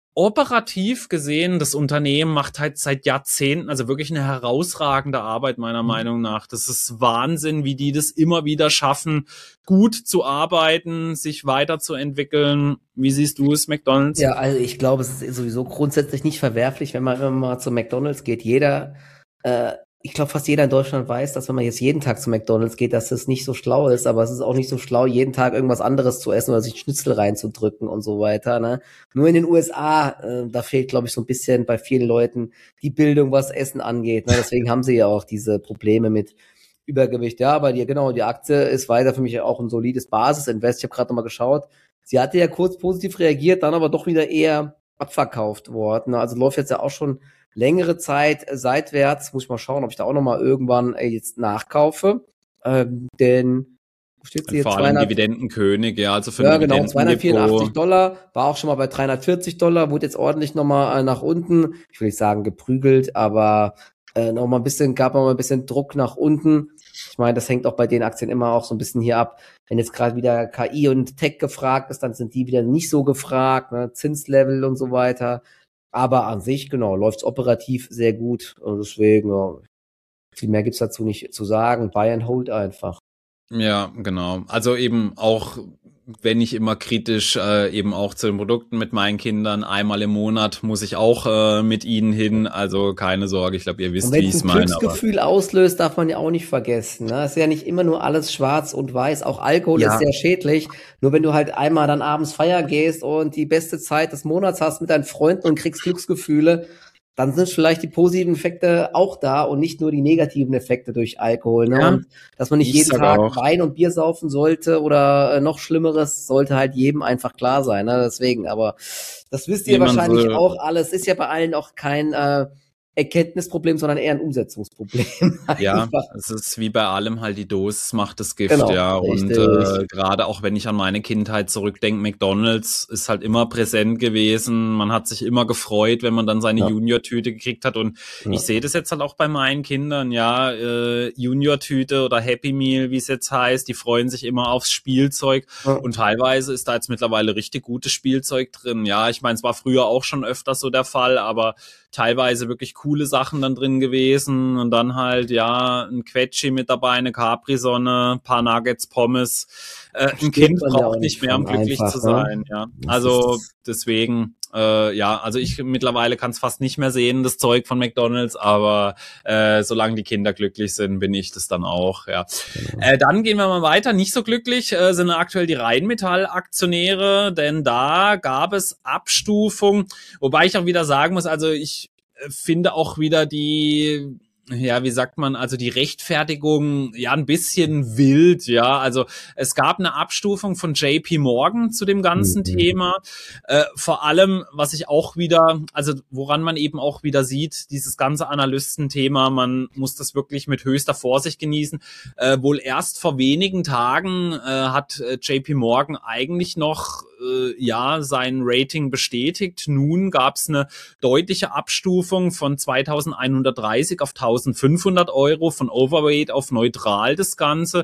operativ gesehen, das Unternehmen macht halt seit Jahrzehnten, also wirklich eine herausragende Arbeit meiner mhm. Meinung nach. Das ist Wahnsinn, wie die das immer wieder schaffen, gut zu arbeiten, sich weiterzuentwickeln. Wie siehst du es, McDonald's? Ja, also ich glaube, es ist sowieso grundsätzlich nicht verwerflich, wenn man immer mal zu McDonald's geht. Jeder, äh, ich glaube, fast jeder in Deutschland weiß, dass wenn man jetzt jeden Tag zu McDonald's geht, dass das nicht so schlau ist, aber es ist auch nicht so schlau, jeden Tag irgendwas anderes zu essen oder sich Schnitzel reinzudrücken und so weiter, ne? Nur in den U S A, äh, da fehlt, glaube ich, so ein bisschen bei vielen Leuten die Bildung, was Essen angeht, ne? Deswegen haben sie ja auch diese Probleme mit Übergewicht. Ja, aber die, genau, die Aktie ist weiter für mich auch ein solides Basis-Invest. Ich habe gerade nochmal geschaut. Sie hatte ja kurz positiv reagiert, dann aber doch wieder eher abverkauft worden. Also läuft jetzt ja auch schon längere Zeit seitwärts. Muss ich mal schauen, ob ich da auch nochmal irgendwann äh, jetzt nachkaufe. Ähm, denn wo steht sie jetzt? Vor allem Dividendenkönig, ja, also für ja, genau, zweihundertvierundachtzig Dollar, war auch schon mal bei dreihundertvierzig Dollar, wurde jetzt ordentlich nochmal äh, nach unten, ich will nicht sagen geprügelt, aber äh, noch mal ein bisschen, gab noch mal ein bisschen Druck nach unten. Ich meine, das hängt auch bei den Aktien immer auch so ein bisschen hier ab. Wenn jetzt gerade wieder K I und Tech gefragt ist, dann sind die wieder nicht so gefragt, ne? Zinslevel und so weiter. Aber an sich, genau, läuft's operativ sehr gut. Und deswegen, ja, viel mehr gibt's dazu nicht zu sagen. Buy and hold einfach. Ja, genau. Also eben auch, wenn ich immer kritisch äh, eben auch zu den Produkten mit meinen Kindern, einmal im Monat muss ich auch äh, mit ihnen hin, also keine Sorge, ich glaube, ihr wisst, wie ich es meine. Wenn es ein Glücksgefühl auslöst, darf man ja auch nicht vergessen, ne? Es ist ja nicht immer nur alles schwarz und weiß, auch Alkohol ja. ist sehr schädlich, nur wenn du halt einmal dann abends feiern gehst und die beste Zeit des Monats hast mit deinen Freunden und kriegst Glücksgefühle, dann sind vielleicht die positiven Effekte auch da und nicht nur die negativen Effekte durch Alkohol. Ne? Ja, und dass man nicht jeden Tag auch. Wein und Bier saufen sollte oder äh, noch Schlimmeres, sollte halt jedem einfach klar sein. Ne? Deswegen, aber das wisst ihr Jemand wahrscheinlich so auch alles. Ist ja bei allen auch kein äh, Erkenntnisproblem, sondern eher ein Umsetzungsproblem. Ja, es ist wie bei allem halt, die Dosis macht das Gift, genau, ja. Und äh, gerade auch wenn ich an meine Kindheit zurückdenke, McDonald's ist halt immer präsent gewesen. Man hat sich immer gefreut, wenn man dann seine ja. Junior-Tüte gekriegt hat. Und ja. ich sehe das jetzt halt auch bei meinen Kindern, ja, äh, Junior-Tüte oder Happy Meal, wie es jetzt heißt, die freuen sich immer aufs Spielzeug. Ja. Und teilweise ist da jetzt mittlerweile richtig gutes Spielzeug drin. Ja, ich meine, es war früher auch schon öfters so der Fall, aber teilweise wirklich coole Sachen dann drin gewesen und dann halt, ja, ein Quetschi mit dabei, eine Capri-Sonne, ein paar Nuggets, Pommes. Äh, ein Kind braucht ja nicht mehr, um glücklich einfach, zu sein, ne? Ja. Also deswegen, äh, ja, also ich mittlerweile kann es fast nicht mehr sehen, das Zeug von McDonald's, aber äh, solange die Kinder glücklich sind, bin ich das dann auch, ja. Genau. Äh, dann gehen wir mal weiter. Nicht so glücklich äh, sind aktuell die Rheinmetall-Aktionäre, denn da gab es Abstufung, wobei ich auch wieder sagen muss, also ich finde auch wieder die, ja, wie sagt man, also die Rechtfertigung, ja, ein bisschen wild, ja, also es gab eine Abstufung von J P Morgan zu dem ganzen mhm. Thema, äh, vor allem, was ich auch wieder, also woran man eben auch wieder sieht, dieses ganze Analystenthema, man muss das wirklich mit höchster Vorsicht genießen, äh, wohl erst vor wenigen Tagen äh, hat äh, J P Morgan eigentlich noch äh, ja, sein Rating bestätigt. Nun gab es eine deutliche Abstufung von zweitausendeinhundertdreißig auf eintausendfünfhundert Euro, von Overweight auf neutral das Ganze.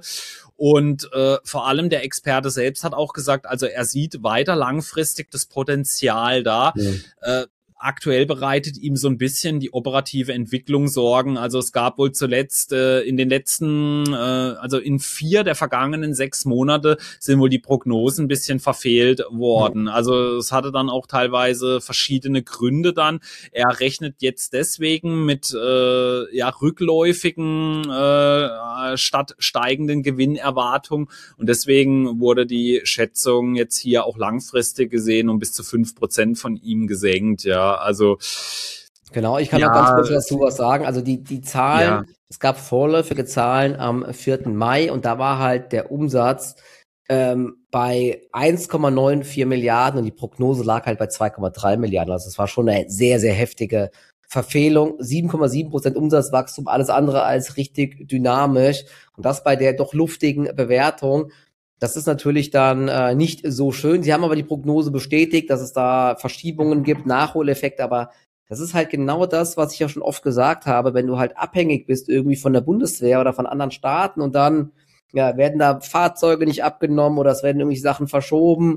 Und äh, vor allem der Experte selbst hat auch gesagt, also er sieht weiter langfristig das Potenzial da. Ja. Äh, Aktuell bereitet ihm so ein bisschen die operative Entwicklung Sorgen. Also es gab wohl zuletzt äh, in den letzten, äh, also in vier der vergangenen sechs Monate sind wohl die Prognosen ein bisschen verfehlt worden. Also es hatte dann auch teilweise verschiedene Gründe dann. Er rechnet jetzt deswegen mit äh, ja rückläufigen äh, statt steigenden Gewinnerwartungen und deswegen wurde die Schätzung jetzt hier auch langfristig gesehen um bis zu fünf Prozent von ihm gesenkt, ja. Also genau, ich kann ja, auch ganz kurz dazu was sagen. Also die die Zahlen, ja. Es gab vorläufige Zahlen am vierten Mai und da war halt der Umsatz ähm, bei eins Komma vierundneunzig Milliarden und die Prognose lag halt bei zwei Komma drei Milliarden. Also es war schon eine sehr, sehr heftige Verfehlung. sieben Komma sieben Prozent Umsatzwachstum, alles andere als richtig dynamisch und das bei der doch luftigen Bewertung. Das ist natürlich dann äh, nicht so schön. Sie haben aber die Prognose bestätigt, dass es da Verschiebungen gibt, Nachholeffekte, aber das ist halt genau das, was ich ja schon oft gesagt habe, wenn du halt abhängig bist irgendwie von der Bundeswehr oder von anderen Staaten und dann ja, werden da Fahrzeuge nicht abgenommen oder es werden irgendwelche Sachen verschoben,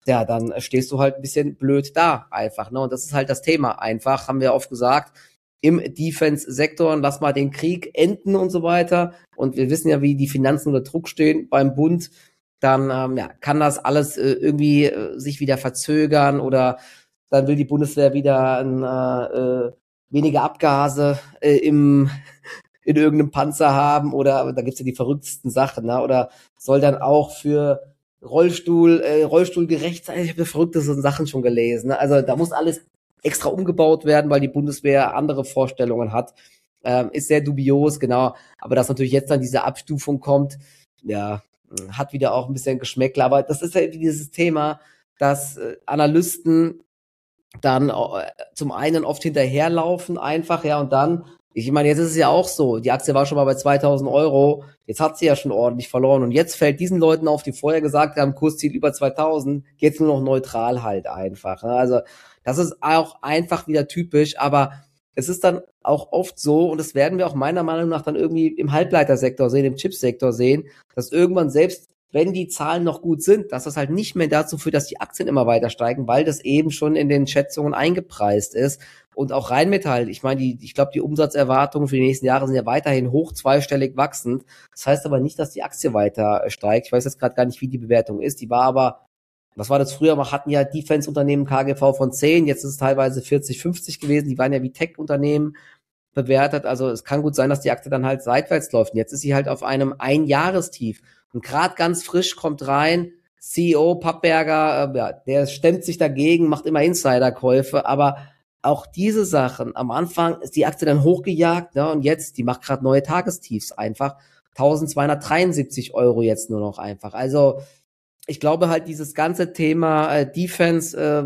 ja, dann stehst du halt ein bisschen blöd da einfach, ne? Und das ist halt das Thema einfach, haben wir oft gesagt, im Defense-Sektor, lass mal den Krieg enden und so weiter. Und wir wissen ja, wie die Finanzen unter Druck stehen beim Bund. Dann ähm, ja, kann das alles äh, irgendwie äh, sich wieder verzögern oder dann will die Bundeswehr wieder ein, äh, weniger Abgase äh, im in irgendeinem Panzer haben oder da gibt's ja die verrücktesten Sachen, ne? Oder soll dann auch für Rollstuhl äh, Rollstuhl gerecht sein. Ich habe verrückte Sachen schon gelesen, ne? Also da muss alles extra umgebaut werden, weil die Bundeswehr andere Vorstellungen hat. Ähm, ist sehr dubios, genau. Aber dass natürlich jetzt dann diese Abstufung kommt, ja, hat wieder auch ein bisschen Geschmäckle. Aber das ist ja halt dieses Thema, dass äh, Analysten dann äh, zum einen oft hinterherlaufen einfach, ja, und dann, ich meine, jetzt ist es ja auch so, die Aktie war schon mal bei zweitausend Euro, jetzt hat sie ja schon ordentlich verloren und jetzt fällt diesen Leuten auf, die vorher gesagt haben, Kursziel über zweitausend, jetzt nur noch neutral halt einfach. Ne? Also das ist auch einfach wieder typisch, aber es ist dann auch oft so, und das werden wir auch meiner Meinung nach dann irgendwie im Halbleitersektor sehen, im Chipsektor sehen, dass irgendwann selbst, wenn die Zahlen noch gut sind, dass das halt nicht mehr dazu führt, dass die Aktien immer weiter steigen, weil das eben schon in den Schätzungen eingepreist ist. Und auch Rheinmetall, ich meine, die, ich glaube, die Umsatzerwartungen für die nächsten Jahre sind ja weiterhin hoch zweistellig wachsend. Das heißt aber nicht, dass die Aktie weiter steigt. Ich weiß jetzt gerade gar nicht, wie die Bewertung ist. Die war aber, was war das früher? Wir hatten ja Defense-Unternehmen K G V von zehn, jetzt ist es teilweise vierzig, fünfzig gewesen. Die waren ja wie Tech-Unternehmen bewertet. Also es kann gut sein, dass die Aktie dann halt seitwärts läuft. Und jetzt ist sie halt auf einem Einjahrestief. Und gerade ganz frisch kommt rein, C E O Pappberger, äh, ja, der stemmt sich dagegen, macht immer Insiderkäufe, aber auch diese Sachen, am Anfang ist die Aktie dann hochgejagt, ne, und jetzt, die macht gerade neue Tagestiefs einfach, eintausendzweihundertdreiundsiebzig Euro jetzt nur noch einfach. Also ich glaube halt, dieses ganze Thema äh, Defense, äh,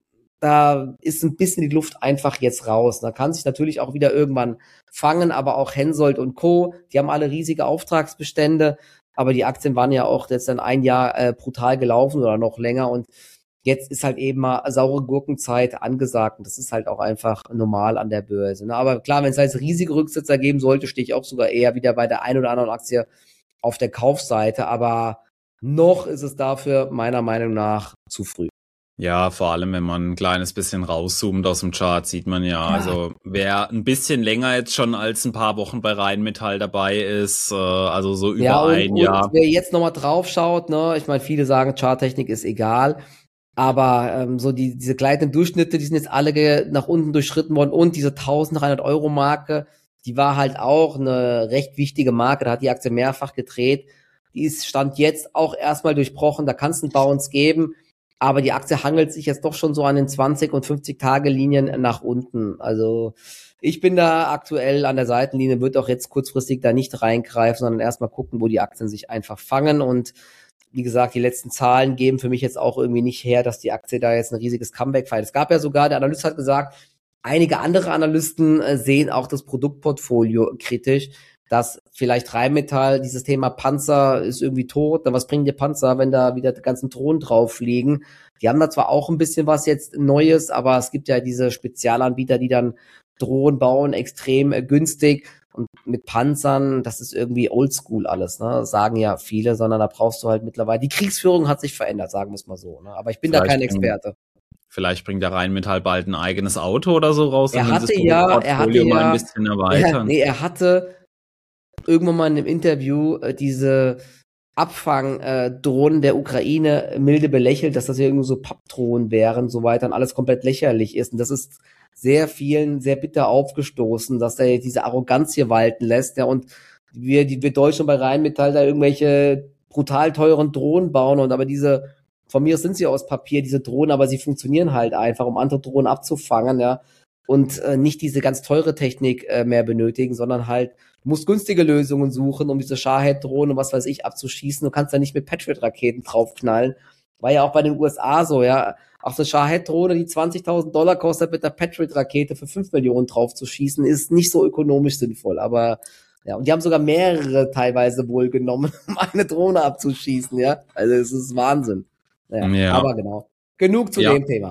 da ist ein bisschen die Luft einfach jetzt raus. Da kann sich natürlich auch wieder irgendwann fangen, aber auch Hensoldt und Co., die haben alle riesige Auftragsbestände, aber die Aktien waren ja auch jetzt dann ein Jahr äh, brutal gelaufen oder noch länger und jetzt ist halt eben mal saure Gurkenzeit angesagt und das ist halt auch einfach normal an der Börse. Ne? Aber klar, wenn es halt riesige Rücksetzer geben sollte, stehe ich auch sogar eher wieder bei der ein oder anderen Aktie auf der Kaufseite, aber noch ist es dafür meiner Meinung nach zu früh. Ja, vor allem, wenn man ein kleines bisschen rauszoomt aus dem Chart, sieht man ja, ja, also wer ein bisschen länger jetzt schon als ein paar Wochen bei Rheinmetall dabei ist, äh, also so über ja, und, ein Jahr. Und wer jetzt nochmal drauf schaut, ne, ich meine, viele sagen, Charttechnik ist egal, aber ähm, so die diese gleitenden Durchschnitte, die sind jetzt alle nach unten durchschritten worden und diese eintausenddreihundert Euro Marke, die war halt auch eine recht wichtige Marke, da hat die Aktie mehrfach gedreht, die ist Stand jetzt auch erstmal durchbrochen, da kann es einen Bounce geben, aber die Aktie hangelt sich jetzt doch schon so an den zwanzig- und fünfzig-Tage-Linien nach unten. Also ich bin da aktuell an der Seitenlinie, würde auch jetzt kurzfristig da nicht reingreifen, sondern erstmal gucken, wo die Aktien sich einfach fangen. Und wie gesagt, die letzten Zahlen geben für mich jetzt auch irgendwie nicht her, dass die Aktie da jetzt ein riesiges Comeback feiert. Es gab ja sogar, der Analyst hat gesagt, einige andere Analysten sehen auch das Produktportfolio kritisch, dass vielleicht Rheinmetall, dieses Thema Panzer ist irgendwie tot, dann was bringen die Panzer, wenn da wieder die ganzen Drohnen drauf liegen? Die haben da zwar auch ein bisschen was jetzt Neues, aber es gibt ja diese Spezialanbieter, die dann Drohnen bauen, extrem äh, günstig und mit Panzern, das ist irgendwie oldschool alles, ne? Das sagen ja viele, sondern da brauchst du halt mittlerweile, die Kriegsführung hat sich verändert, sagen wir es mal so, ne? Aber ich bin vielleicht da kein Experte. Vielleicht bringt der Rheinmetall bald ein eigenes Auto oder so raus. Er hatte ja, er hatte ja, mal ein bisschen erweitern. Er, nee, er hatte irgendwann mal in einem Interview äh, diese Abfangdrohnen äh, der Ukraine milde belächelt, dass das ja irgendwie so Pappdrohnen wären, so weiter und alles komplett lächerlich ist. Und das ist sehr vielen sehr bitter aufgestoßen, dass er diese Arroganz hier walten lässt. Ja, und wir, die, wir Deutschen bei Rheinmetall da irgendwelche brutal teuren Drohnen bauen und aber diese, von mir sind sie aus Papier, diese Drohnen, aber sie funktionieren halt einfach, um andere Drohnen abzufangen, ja. Und äh, nicht diese ganz teure Technik äh, mehr benötigen, sondern halt, du musst günstige Lösungen suchen, um diese Shahed-Drohnen, was weiß ich, abzuschießen. Du kannst da nicht mit Patriot-Raketen draufknallen. War ja auch bei den U S A so, ja. Auch eine Shahed-Drohne, die zwanzigtausend Dollar kostet, mit der Patriot-Rakete für fünf Millionen draufzuschießen, ist nicht so ökonomisch sinnvoll. Aber ja, und die haben sogar mehrere teilweise wohl genommen, um eine Drohne abzuschießen, ja. Also es ist Wahnsinn. Ja, ja. Aber genau. Genug zu ja. dem Thema.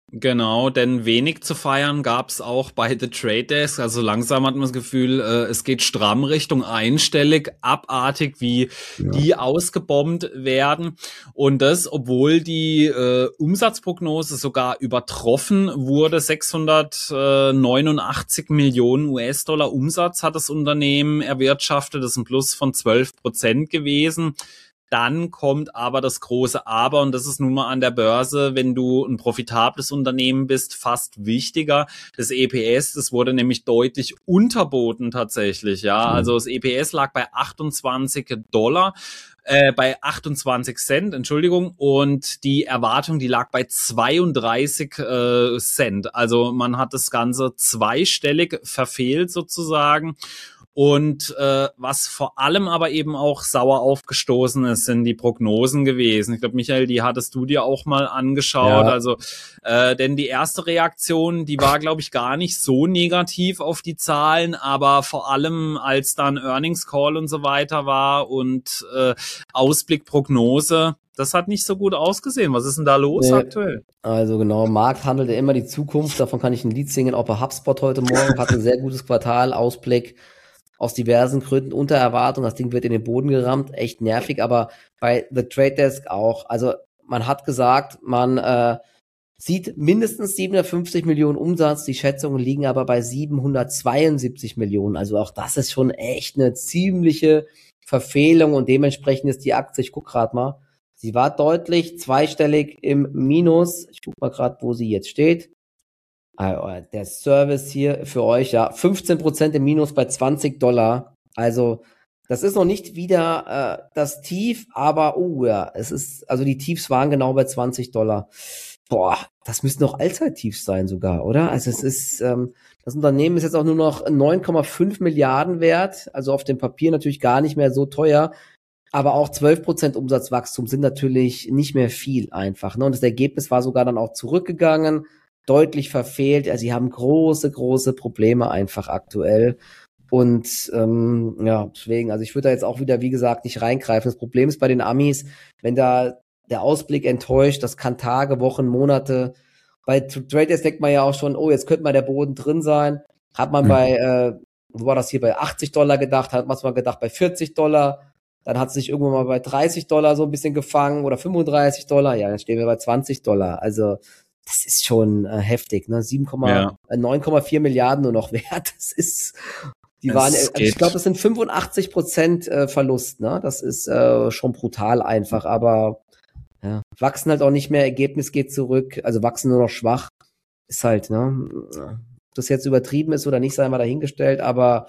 Genau, denn wenig zu feiern gab's auch bei The Trade Desk. Also langsam hat man das Gefühl, äh, es geht stramm Richtung einstellig, abartig, wie ja. die ausgebombt werden. Und das, obwohl die äh, Umsatzprognose sogar übertroffen wurde. sechshundertneunundachtzig Millionen U S-Dollar Umsatz hat das Unternehmen erwirtschaftet. Das ist ein Plus von zwölf Prozent gewesen. Dann kommt aber das große Aber, und das ist nun mal an der Börse, wenn du ein profitables Unternehmen bist, fast wichtiger. Das E P S, das wurde nämlich deutlich unterboten tatsächlich, ja. Also das E P S lag bei achtundzwanzig Dollar, äh, bei achtundzwanzig Cent, Entschuldigung, und die Erwartung, die lag bei zweiunddreißig äh, Cent. Also man hat das Ganze zweistellig verfehlt sozusagen. Und äh, was vor allem aber eben auch sauer aufgestoßen ist, sind die Prognosen gewesen. Ich glaube, Michael, die hattest du dir auch mal angeschaut. Ja. Also, äh, denn die erste Reaktion, die war, glaube ich, gar nicht so negativ auf die Zahlen, aber vor allem, als dann Earnings Call und so weiter war und äh, Ausblick, Prognose, das hat nicht so gut ausgesehen. Was ist denn da los nee. aktuell? Also genau, Markt handelt ja immer die Zukunft. Davon kann ich ein Lied singen. Auch bei HubSpot heute Morgen hat ein sehr gutes Quartal, Ausblick. Aus diversen Gründen unter Erwartung. Das Ding wird in den Boden gerammt. Echt nervig, aber bei The Trade Desk auch. Also man hat gesagt, man äh, sieht mindestens siebenhundertfünfzig Millionen Umsatz. Die Schätzungen liegen aber bei siebenhundertzweiundsiebzig Millionen. Also auch das ist schon echt eine ziemliche Verfehlung und dementsprechend ist die Aktie, ich guck gerade mal, sie war deutlich zweistellig im Minus. Ich guck mal gerade, wo sie jetzt steht. Der Service hier für euch, ja, fünfzehn Prozent im Minus bei zwanzig Dollar. Also, das ist noch nicht wieder äh, das Tief, aber, oh ja, es ist, also die Tiefs waren genau bei zwanzig Dollar. Boah, das müssten noch Allzeittiefs sein sogar, oder? Also es ist, ähm, das Unternehmen ist jetzt auch nur noch neun Komma fünf Milliarden wert, also auf dem Papier natürlich gar nicht mehr so teuer, aber auch zwölf Prozent Umsatzwachstum sind natürlich nicht mehr viel einfach, ne? Und das Ergebnis war sogar dann auch zurückgegangen, deutlich verfehlt. Also sie haben große, große Probleme einfach aktuell. Und ähm, ja, deswegen, also ich würde da jetzt auch wieder, wie gesagt, nicht reingreifen. Das Problem ist bei den Amis, wenn da der Ausblick enttäuscht, das kann Tage, Wochen, Monate. Bei Trade Desk denkt man ja auch schon, oh, jetzt könnte mal der Boden drin sein. Hat man mhm. bei, äh, wo war das hier, bei achtzig Dollar gedacht, hat man mal gedacht bei vierzig Dollar. Dann hat es sich irgendwann mal bei dreißig Dollar so ein bisschen gefangen oder fünfunddreißig Dollar. Ja, dann stehen wir bei zwanzig Dollar. Also das ist schon äh, heftig, ne? sieben, ja. äh, neun Komma vier Milliarden nur noch wert. Das ist, die waren, also ich glaube, das sind fünfundachtzig Prozent äh, Verlust, ne? Das ist äh, schon brutal einfach, aber ja, wachsen halt auch nicht mehr, Ergebnis geht zurück, also wachsen nur noch schwach. Ist halt, ne? Ob das jetzt übertrieben ist oder nicht, sei mal dahingestellt, aber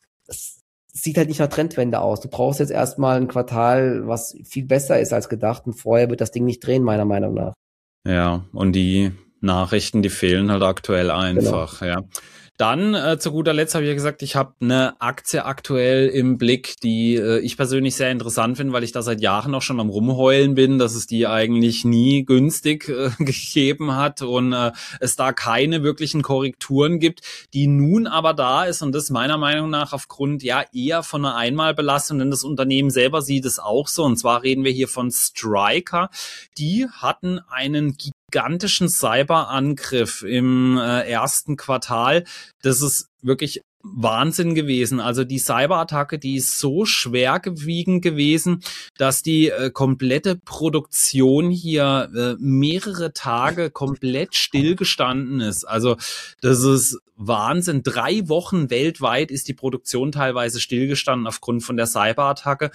es sieht halt nicht nach Trendwende aus. Du brauchst jetzt erstmal ein Quartal, was viel besser ist als gedacht, und vorher wird das Ding nicht drehen, meiner Meinung nach. Ja, und die Nachrichten, die fehlen halt aktuell einfach, genau. Ja. Dann äh, zu guter Letzt habe ich ja gesagt, ich habe eine Aktie aktuell im Blick, die äh, ich persönlich sehr interessant finde, weil ich da seit Jahren auch schon am Rumheulen bin, dass es die eigentlich nie günstig äh, gegeben hat und äh, es da keine wirklichen Korrekturen gibt, die nun aber da ist, und das meiner Meinung nach aufgrund ja eher von einer Einmalbelastung, denn das Unternehmen selber sieht es auch so, und zwar reden wir hier von Stryker. Die hatten einen gigantischen Cyberangriff im äh, ersten Quartal. Das ist wirklich Wahnsinn gewesen. Also die Cyberattacke, die ist so schwerwiegend gewesen, dass die äh, komplette Produktion hier äh, mehrere Tage komplett stillgestanden ist. Also das ist Wahnsinn. Drei Wochen weltweit ist die Produktion teilweise stillgestanden aufgrund von der Cyberattacke.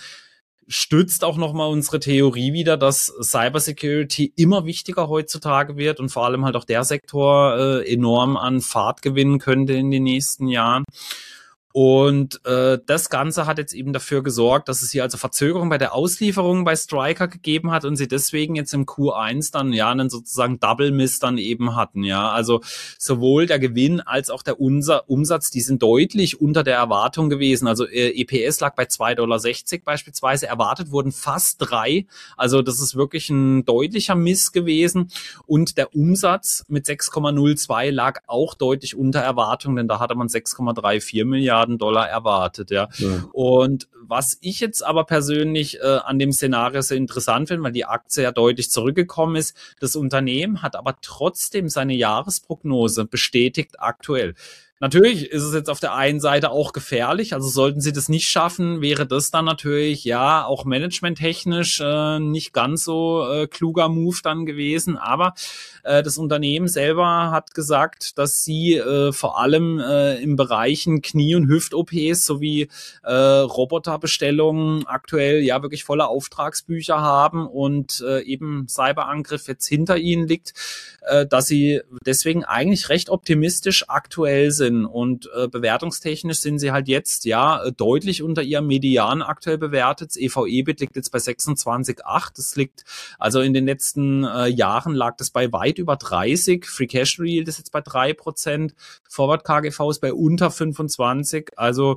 Stützt auch nochmal unsere Theorie wieder, dass Cybersecurity immer wichtiger heutzutage wird und vor allem halt auch der Sektor äh, enorm an Fahrt gewinnen könnte in den nächsten Jahren. Und äh, das Ganze hat jetzt eben dafür gesorgt, dass es hier also Verzögerung bei der Auslieferung bei Stryker gegeben hat und sie deswegen jetzt im Q eins dann ja einen sozusagen Double Miss dann eben hatten. Ja, also sowohl der Gewinn als auch der Umsatz, die sind deutlich unter der Erwartung gewesen. Also äh, E P S lag bei zwei Komma sechzig Dollar beispielsweise, erwartet wurden fast drei. Also das ist wirklich ein deutlicher Miss gewesen. Und der Umsatz mit sechs Komma null zwei lag auch deutlich unter Erwartung, denn da hatte man sechs Komma vierunddreißig Milliarden Milliarden Dollar erwartet, ja. ja. Und was ich jetzt aber persönlich äh, an dem Szenario sehr interessant finde, weil die Aktie ja deutlich zurückgekommen ist, das Unternehmen hat aber trotzdem seine Jahresprognose bestätigt aktuell. Natürlich ist es jetzt auf der einen Seite auch gefährlich, also sollten sie das nicht schaffen, wäre das dann natürlich, ja, auch managementtechnisch äh, nicht ganz so äh, kluger Move dann gewesen, aber äh, das Unternehmen selber hat gesagt, dass sie äh, vor allem äh, im Bereichen Knie- und Hüft-O Ps sowie äh, Roboterbestellungen aktuell ja wirklich volle Auftragsbücher haben und äh, eben Cyberangriff jetzt hinter ihnen liegt, äh, dass sie deswegen eigentlich recht optimistisch aktuell sind. Und äh, bewertungstechnisch sind sie halt jetzt ja äh, deutlich unter ihrem Median aktuell bewertet. Das E V-E-Bit liegt jetzt bei sechsundzwanzig Komma acht. Das liegt, also in den letzten äh, Jahren lag das bei weit über dreißig. Free Cash Yield ist jetzt bei drei Prozent. Forward K G V ist bei unter fünfundzwanzig. Also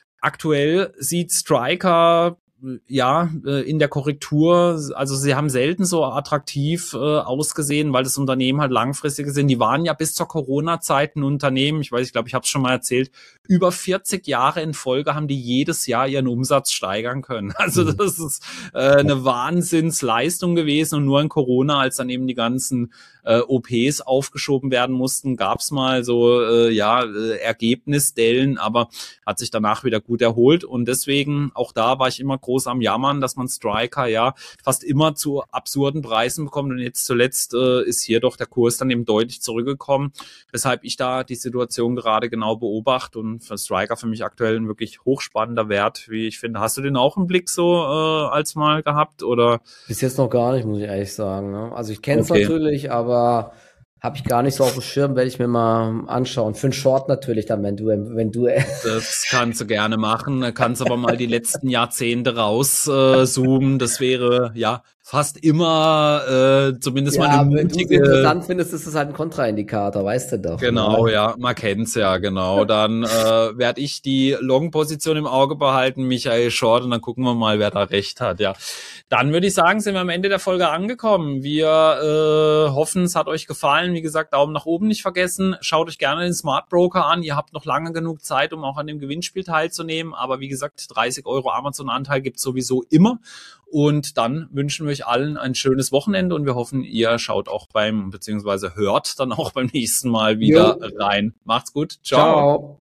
aktuell sieht Stryker ja, in der Korrektur, also sie haben selten so attraktiv äh, ausgesehen, weil das Unternehmen halt langfristig sind. Die waren ja bis zur Corona-Zeit ein Unternehmen, ich weiß, ich glaube, ich habe es schon mal erzählt, über vierzig Jahre in Folge haben die jedes Jahr ihren Umsatz steigern können. Also das ist äh, eine Wahnsinnsleistung gewesen und nur in Corona, als dann eben die ganzen äh, O Ps aufgeschoben werden mussten, gab es mal so äh, ja äh, Ergebnisdellen, aber hat sich danach wieder gut erholt und deswegen, auch da war ich immer groß am Jammern, dass man Stryker ja fast immer zu absurden Preisen bekommt und jetzt zuletzt äh, ist hier doch der Kurs dann eben deutlich zurückgekommen, weshalb ich da die Situation gerade genau beobachte und für Stryker für mich aktuell ein wirklich hochspannender Wert, wie ich finde. Hast du den auch im Blick so äh, als mal gehabt oder? Bis jetzt noch gar nicht, muss ich ehrlich sagen. Ne? Also ich kenne es okay. natürlich, aber habe ich gar nicht so auf dem Schirm, werde ich mir mal anschauen. Für einen Short natürlich dann, wenn du, wenn du. Das kannst du gerne machen. Kannst aber mal die letzten Jahrzehnte rauszoomen. Äh, das wäre ja fast immer äh, zumindest ja, mal eine mutige... Wenn du es interessant findest, ist es halt ein Kontraindikator, weißt du doch. Genau, ne? ja, man kennt's ja, genau. Dann äh, werde ich die Long-Position im Auge behalten, Michael Short, und dann gucken wir mal, wer da recht hat, ja. Dann würde ich sagen, sind wir am Ende der Folge angekommen. Wir äh, hoffen, es hat euch gefallen. Wie gesagt, Daumen nach oben nicht vergessen. Schaut euch gerne den Smart Broker an. Ihr habt noch lange genug Zeit, um auch an dem Gewinnspiel teilzunehmen. Aber wie gesagt, dreißig Euro Amazon-Anteil gibt's sowieso immer. Und dann wünschen wir euch allen ein schönes Wochenende und wir hoffen, ihr schaut auch beim, beziehungsweise hört dann auch beim nächsten Mal wieder jo. rein. Macht's gut. Ciao. Ciao.